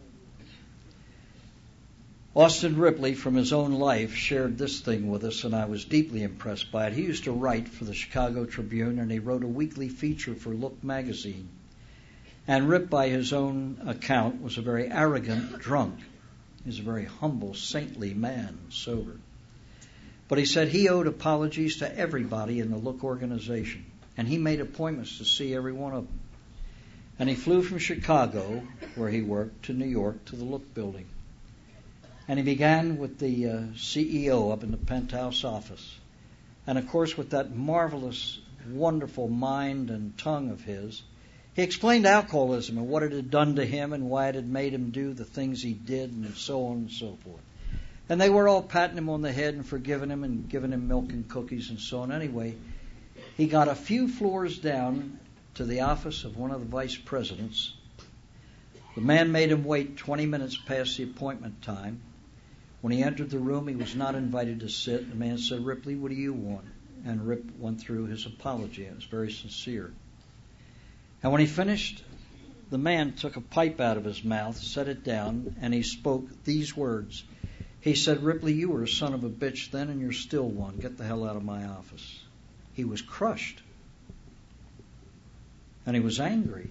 Austin Ripley, from his own life, shared this thing with us, and I was deeply impressed by it. He used to write for the Chicago Tribune, and he wrote a weekly feature for Look magazine. And Rip, by his own account, was a very arrogant drunk. He was a very humble, saintly man, sober. But he said he owed apologies to everybody in the Look organization, and he made appointments to see every one of them. And he flew from Chicago, where he worked, to New York, to the Look building. And he began with the CEO up in the penthouse office. And of course, with that marvelous, wonderful mind and tongue of his, he explained alcoholism and what it had done to him and why it had made him do the things he did and so on and so forth. And they were all patting him on the head and forgiving him and giving him milk and cookies and so on. Anyway, he got a few floors down to the office of one of the vice presidents. The man made him wait 20 minutes past the appointment time. When he entered the room, he was not invited to sit. The man said, "Ripley, what do you want?" And Rip went through his apology. It was very sincere. And when he finished, the man took a pipe out of his mouth, set it down, and he spoke these words. He said, "Ripley, you were a son of a bitch then, and you're still one. Get the hell out of my office." He was crushed. And he was angry.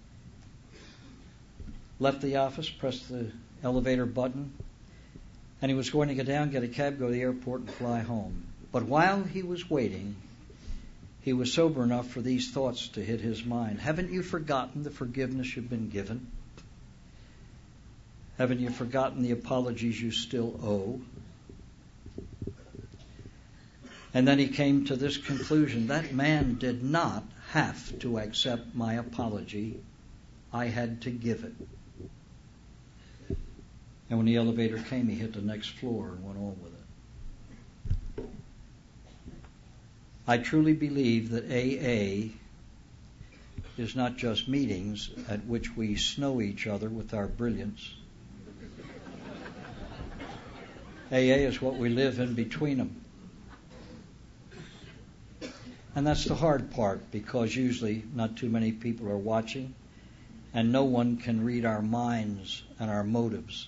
Left the office, pressed the elevator button, and he was going to get down, get a cab, go to the airport, and fly home. But while he was waiting, he was sober enough for these thoughts to hit his mind. Haven't you forgotten the forgiveness you've been given? Haven't you forgotten the apologies you still owe? And then he came to this conclusion. That man did not have to accept my apology. I had to give it. And when the elevator came, he hit the next floor and went on with it. I truly believe that AA is not just meetings at which we snow each other with our brilliance. AA is what we live in between them. And that's the hard part, because usually not too many people are watching, and no one can read our minds and our motives.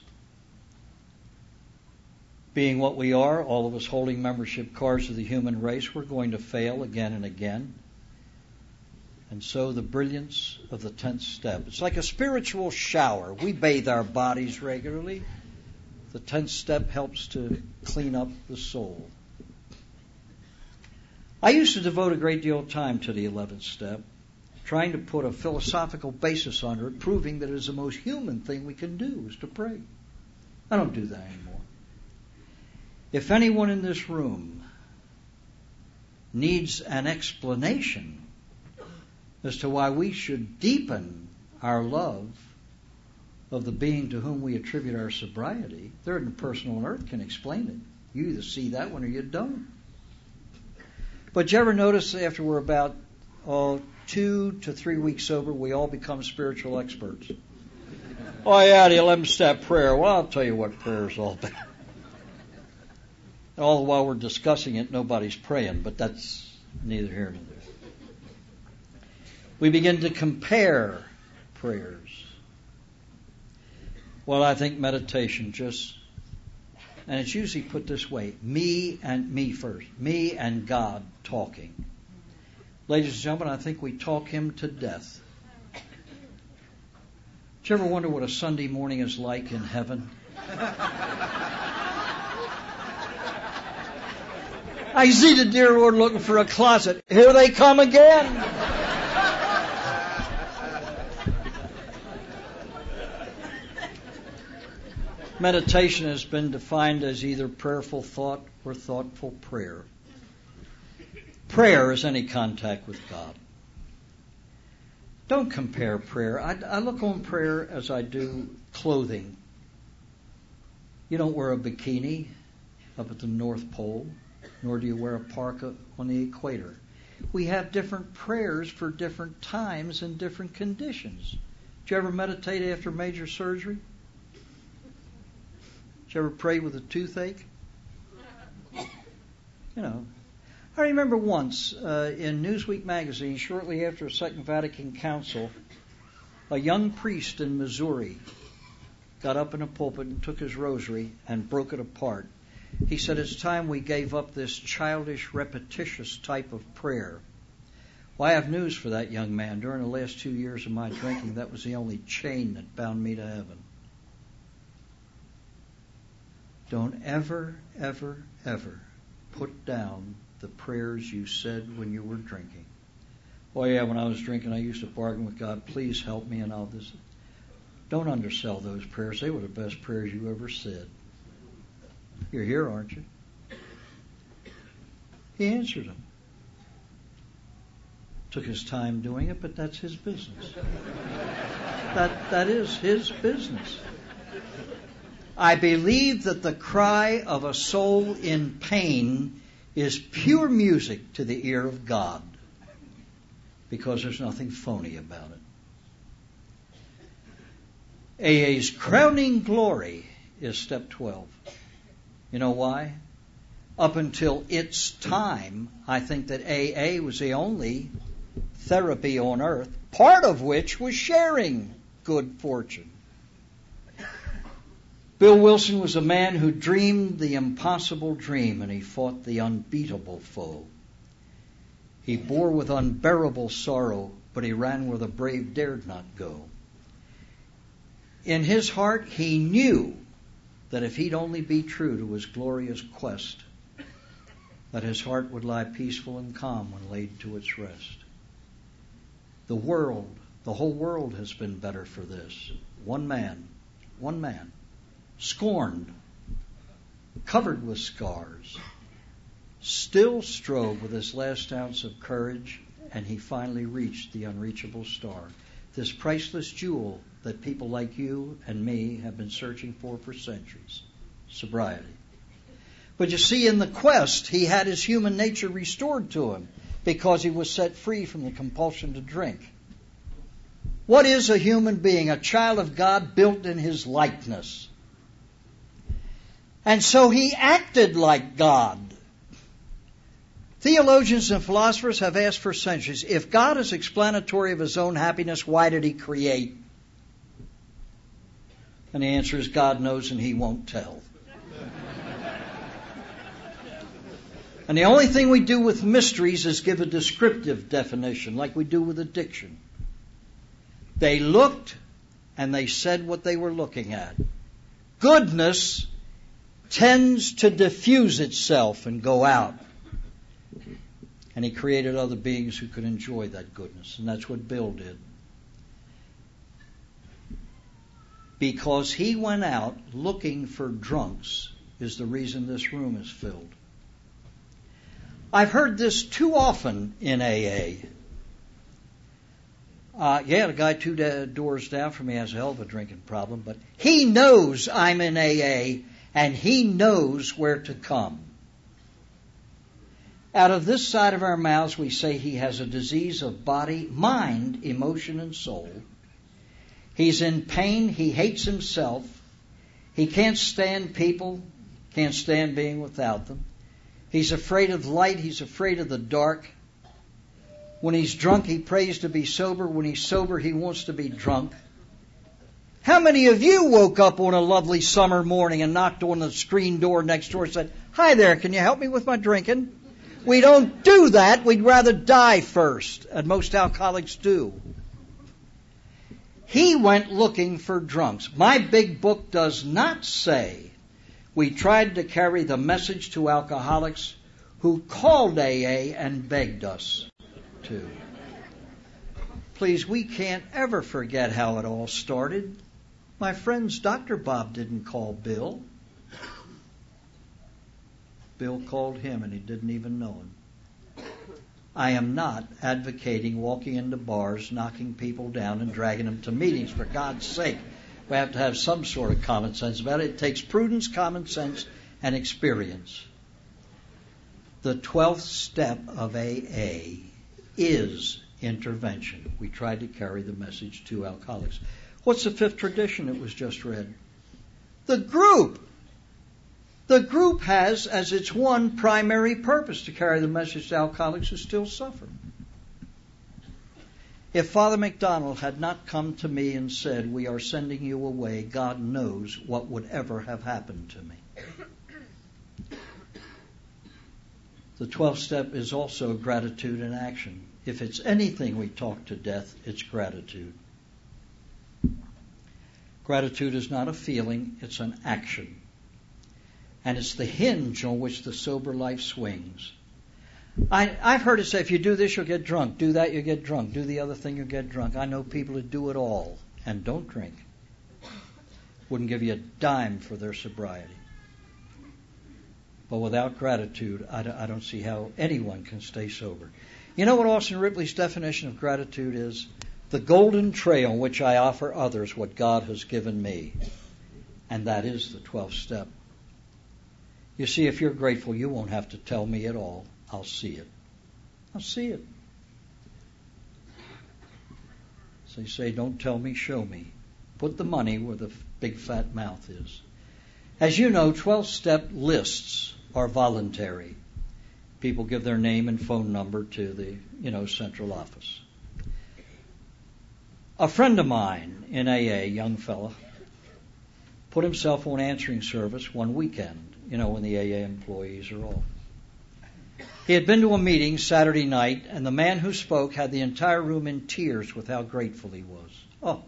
Being what we are, all of us holding membership cards of the human race, we're going to fail again and again. And so the brilliance of the 10th step. It's like a spiritual shower. We bathe our bodies regularly. The 10th step helps to clean up the soul. I used to devote a great deal of time to the 11th step, trying to put a philosophical basis under it, proving that it is the most human thing we can do, is to pray. I don't do that anymore. If anyone in this room needs an explanation as to why we should deepen our love of the being to whom we attribute our sobriety, there isn't a person on earth can explain it. You either see that one or you don't. But you ever notice after we're about 2 to 3 weeks sober, we all become spiritual experts? Oh yeah, the 11-step prayer. Well, I'll tell you what prayer is all about. All the while we're discussing it, nobody's praying, but that's neither here nor there. We begin to compare prayers. Well, I think meditation and it's usually put this way, me first, me and God talking. Ladies and gentlemen, I think we talk Him to death. Do you ever wonder what a Sunday morning is like in heaven? I see the dear Lord looking for a closet. Here they come again. Meditation has been defined as either prayerful thought or thoughtful prayer. Prayer is any contact with God. Don't compare prayer. I look on prayer as I do clothing. You don't wear a bikini up at the North Pole, nor do you wear a parka on the equator. We have different prayers for different times and different conditions. Did you ever meditate after major surgery? Did you ever pray with a toothache? You know. I remember once in Newsweek magazine, shortly after the Second Vatican Council, a young priest in Missouri got up in a pulpit and took his rosary and broke it apart. He said, it's time we gave up this childish, repetitious type of prayer. Well, I have news for that young man. During the last 2 years of my drinking, that was the only chain that bound me to heaven. Don't ever, ever, ever put down the prayers you said when you were drinking. Oh yeah, when I was drinking, I used to bargain with God, please help me and all this. Don't undersell those prayers. They were the best prayers you ever said. You're here, aren't you? He answered them. Took his time doing it, but that's his business. That is his business. I believe that the cry of a soul in pain is pure music to the ear of God, because there's nothing phony about it. AA's crowning glory is step 12. You know why? Up until its time, I think that AA was the only therapy on earth, part of which was sharing good fortune. Bill Wilson was a man who dreamed the impossible dream, and he fought the unbeatable foe. He bore with unbearable sorrow, but he ran where the brave dared not go. In his heart, he knew that if he'd only be true to his glorious quest, that his heart would lie peaceful and calm when laid to its rest. The whole world has been better for this. One man, scorned, covered with scars, still strove with his last ounce of courage, and he finally reached the unreachable star. This priceless jewel that people like you and me have been searching for centuries. Sobriety. But you see, in the quest, he had his human nature restored to him because he was set free from the compulsion to drink. What is a human being? A child of God built in his likeness. And so he acted like God. Theologians and philosophers have asked for centuries, if God is explanatory of his own happiness, why did he create? And the answer is God knows and he won't tell. And the only thing we do with mysteries is give a descriptive definition, like we do with addiction. They looked and they said what they were looking at. Goodness tends to diffuse itself and go out. And he created other beings who could enjoy that goodness. And that's what Bill did. Because he went out looking for drunks is the reason this room is filled. I've heard this too often in AA. The guy 2 doors down from me has a hell of a drinking problem, but he knows I'm in AA and he knows where to come. Out of this side of our mouths, we say he has a disease of body, mind, emotion, and soul. He's in pain. He hates himself. He can't stand people, can't stand being without them. He's afraid of light. He's afraid of the dark. When he's drunk, he prays to be sober. When he's sober, he wants to be drunk. How many of you woke up on a lovely summer morning and knocked on the screen door next door and said, "Hi there, can you help me with my drinking?" We don't do that. We'd rather die first, and most alcoholics do. He went looking for drunks. My big book does not say we tried to carry the message to alcoholics who called AA and begged us to. Please, we can't ever forget how it all started. My friends, Dr. Bob didn't call Bill. Bill called him, and he didn't even know him. I am not advocating walking into bars, knocking people down, and dragging them to meetings. For God's sake, we have to have some sort of common sense about it. It takes prudence, common sense, and experience. The 12th step of AA is intervention. We tried to carry the message to alcoholics. What's the 5th tradition that was just read? The group. The group has as its one primary purpose to carry the message to alcoholics who still suffer. If Father McDonald had not come to me and said, "We are sending you away," God knows what would ever have happened to me. The 12th step is also gratitude in action. If it's anything we talk to death, it's gratitude. Gratitude is not a feeling, it's an action. And it's the hinge on which the sober life swings. I've heard it say, if you do this, you'll get drunk. Do that, you'll get drunk. Do the other thing, you'll get drunk. I know people that do it all and don't drink. Wouldn't give you a dime for their sobriety. But without gratitude, I don't see how anyone can stay sober. You know what Austin Ripley's definition of gratitude is? The golden tray on which I offer others what God has given me. And that is the 12th step. You see, if you're grateful, you won't have to tell me at all. I'll see it. I'll see it. So you say, don't tell me, show me. Put the money where the big fat mouth is. As you know, 12-step lists are voluntary. People give their name and phone number to the, central office. A friend of mine in AA, young fella, put himself on answering service one weekend, when the AA employees are off. He had been to a meeting Saturday night, and the man who spoke had the entire room in tears with how grateful he was. Oh.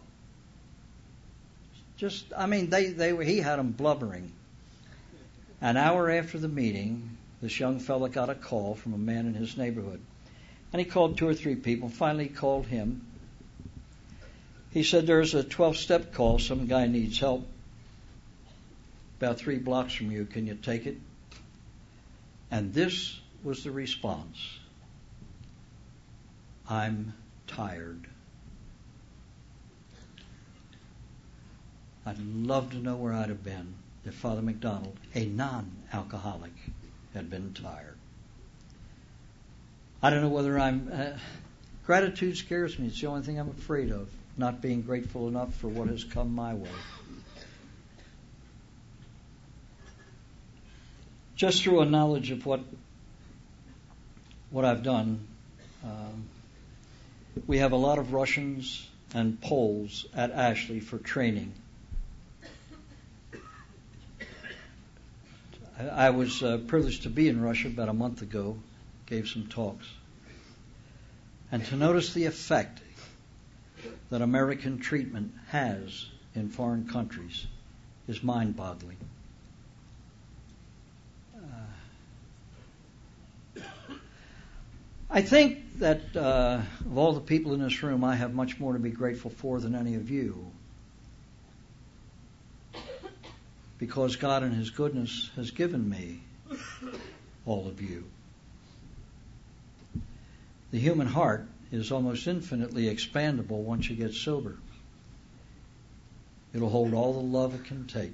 He had them blubbering. An hour after the meeting, this young fella got a call from a man in his neighborhood. And he called 2 or 3 people, finally called him. He said, there's a 12-step call, some guy needs help. About 3 blocks from you, can you take it? And this was the response. I'm tired. I'd love to know where I'd have been if Father McDonald, a non-alcoholic, had been tired. I don't know whether gratitude scares me. It's the only thing I'm afraid of, not being grateful enough for what has come my way. Just through a knowledge of what I've done, we have a lot of Russians and Poles at Ashley for training. I was privileged to be in Russia about a month ago, gave some talks. And to notice the effect that American treatment has in foreign countries is mind-boggling. I think that of all the people in this room, I have much more to be grateful for than any of you. Because God in His goodness has given me all of you. The human heart is almost infinitely expandable once you get sober. It'll hold all the love it can take.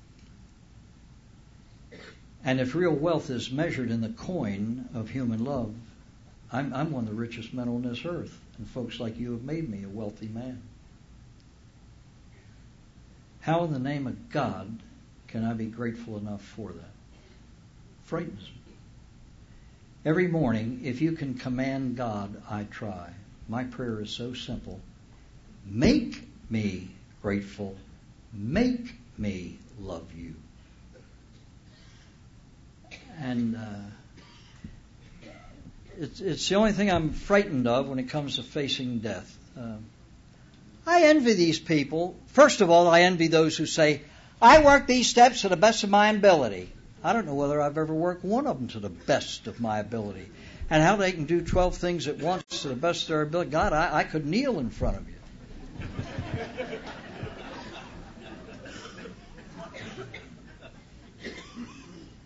And if real wealth is measured in the coin of human love, I'm one of the richest men on this earth, and folks like you have made me a wealthy man. How in the name of God can I be grateful enough for that? Frightens me. Every morning, if you can command God, I try. My prayer is so simple. Make me grateful. Make me love you. And it's the only thing I'm frightened of when it comes to facing death. I envy these people. First of all, I envy those who say, I work these steps to the best of my ability. I don't know whether I've ever worked one of them to the best of my ability. And how they can do 12 things at once to the best of their ability. God, I could kneel in front of you.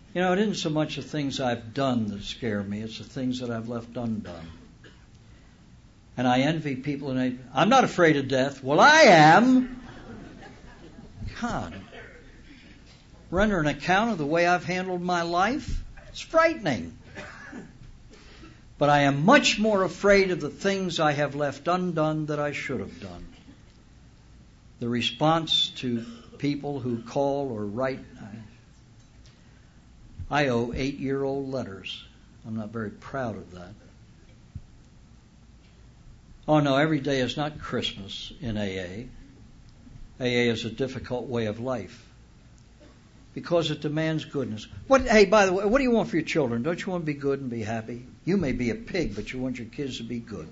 You know, it isn't so much the things I've done that scare me, it's the things that I've left undone. And I envy people, and I'm not afraid of death. Well, I am. God. Render an account of the way I've handled my life? It's frightening. But I am much more afraid of the things I have left undone that I should have done. The response to people who call or write. I owe 8-year-old letters. I'm not very proud of that. Oh no, every day is not Christmas in AA. AA is a difficult way of life because it demands goodness. Hey, by the way, what do you want for your children? Don't you want to be good and be happy? You may be a pig, but you want your kids to be good.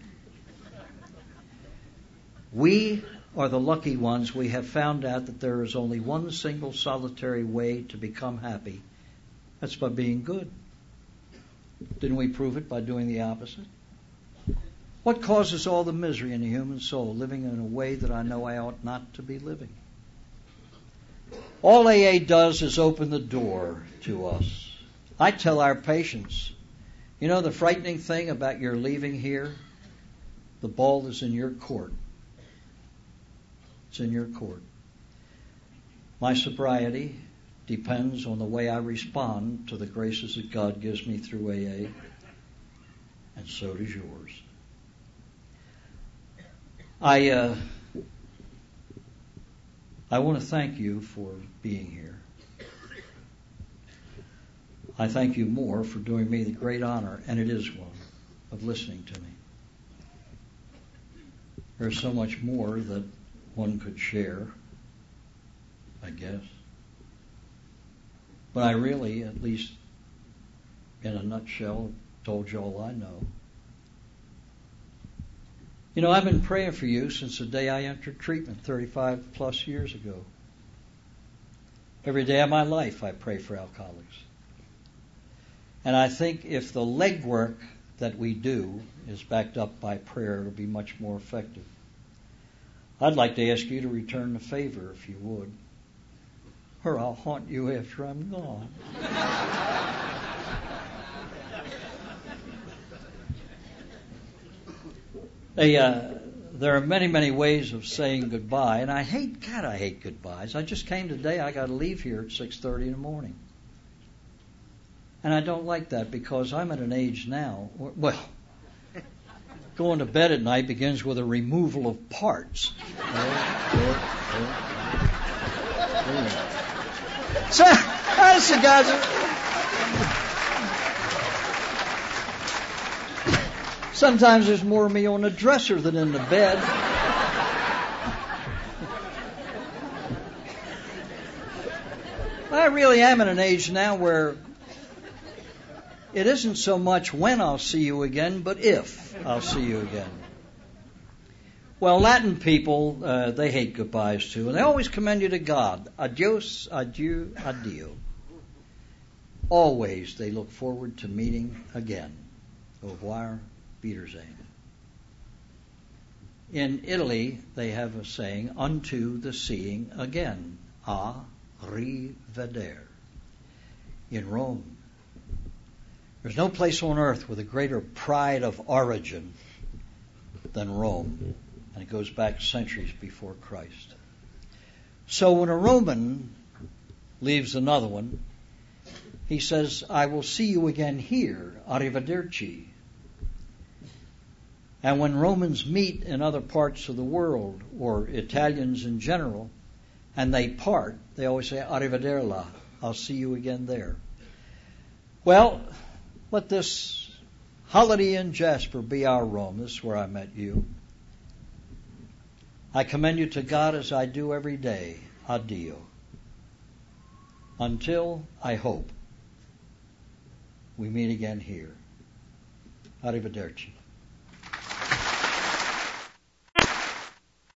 We are the lucky ones. We have found out that there is only one single solitary way to become happy. That's by being good. Didn't we prove it by doing the opposite? What causes all the misery in the human soul? Living in a way that I know I ought not to be living. All AA does is open the door to us. I tell our patients, you know the frightening thing about your leaving here? The ball is in your court. It's in your court. My sobriety depends on the way I respond to the graces that God gives me through AA, and so does yours. I want to thank you for being here. I thank you more for doing me the great honor, and it is one, of listening to me. There's so much more that one could share, I guess. But I really, at least in a nutshell, told you all I know. You know, I've been praying for you since the day I entered treatment 35 plus years ago. Every day of my life I pray for alcoholics. And I think if the legwork that we do is backed up by prayer, it'll be much more effective. I'd like to ask you to return the favor if you would. Or I'll haunt you after I'm gone. There are many, many ways of saying goodbye, and I hate goodbyes. I just came today. I got to leave here at 6:30 in the morning. And I don't like that because I'm at an age now, well, going to bed at night begins with a removal of parts. So, that's the guys. Sometimes there's more of me on the dresser than in the bed. I really am at an age now where it isn't so much when I'll see you again, but if I'll see you again. Well, Latin people, they hate goodbyes too, and they always commend you to God. Adios, adieu, adio. Always they look forward to meeting again. Au revoir, Wiedersehen. In Italy, they have a saying, unto the seeing again. A rivedere. In Rome, there's no place on earth with a greater pride of origin than Rome. And it goes back centuries before Christ. So when a Roman leaves another one, he says, I will see you again here, arrivederci. And when Romans meet in other parts of the world, or Italians in general, and they part, they always say, arrivederla, I'll see you again there. Well, let this holiday in Jasper be our Rome. This is where I met you. I commend you to God as I do every day. Addio. Until, I hope, we meet again here. Arrivederci.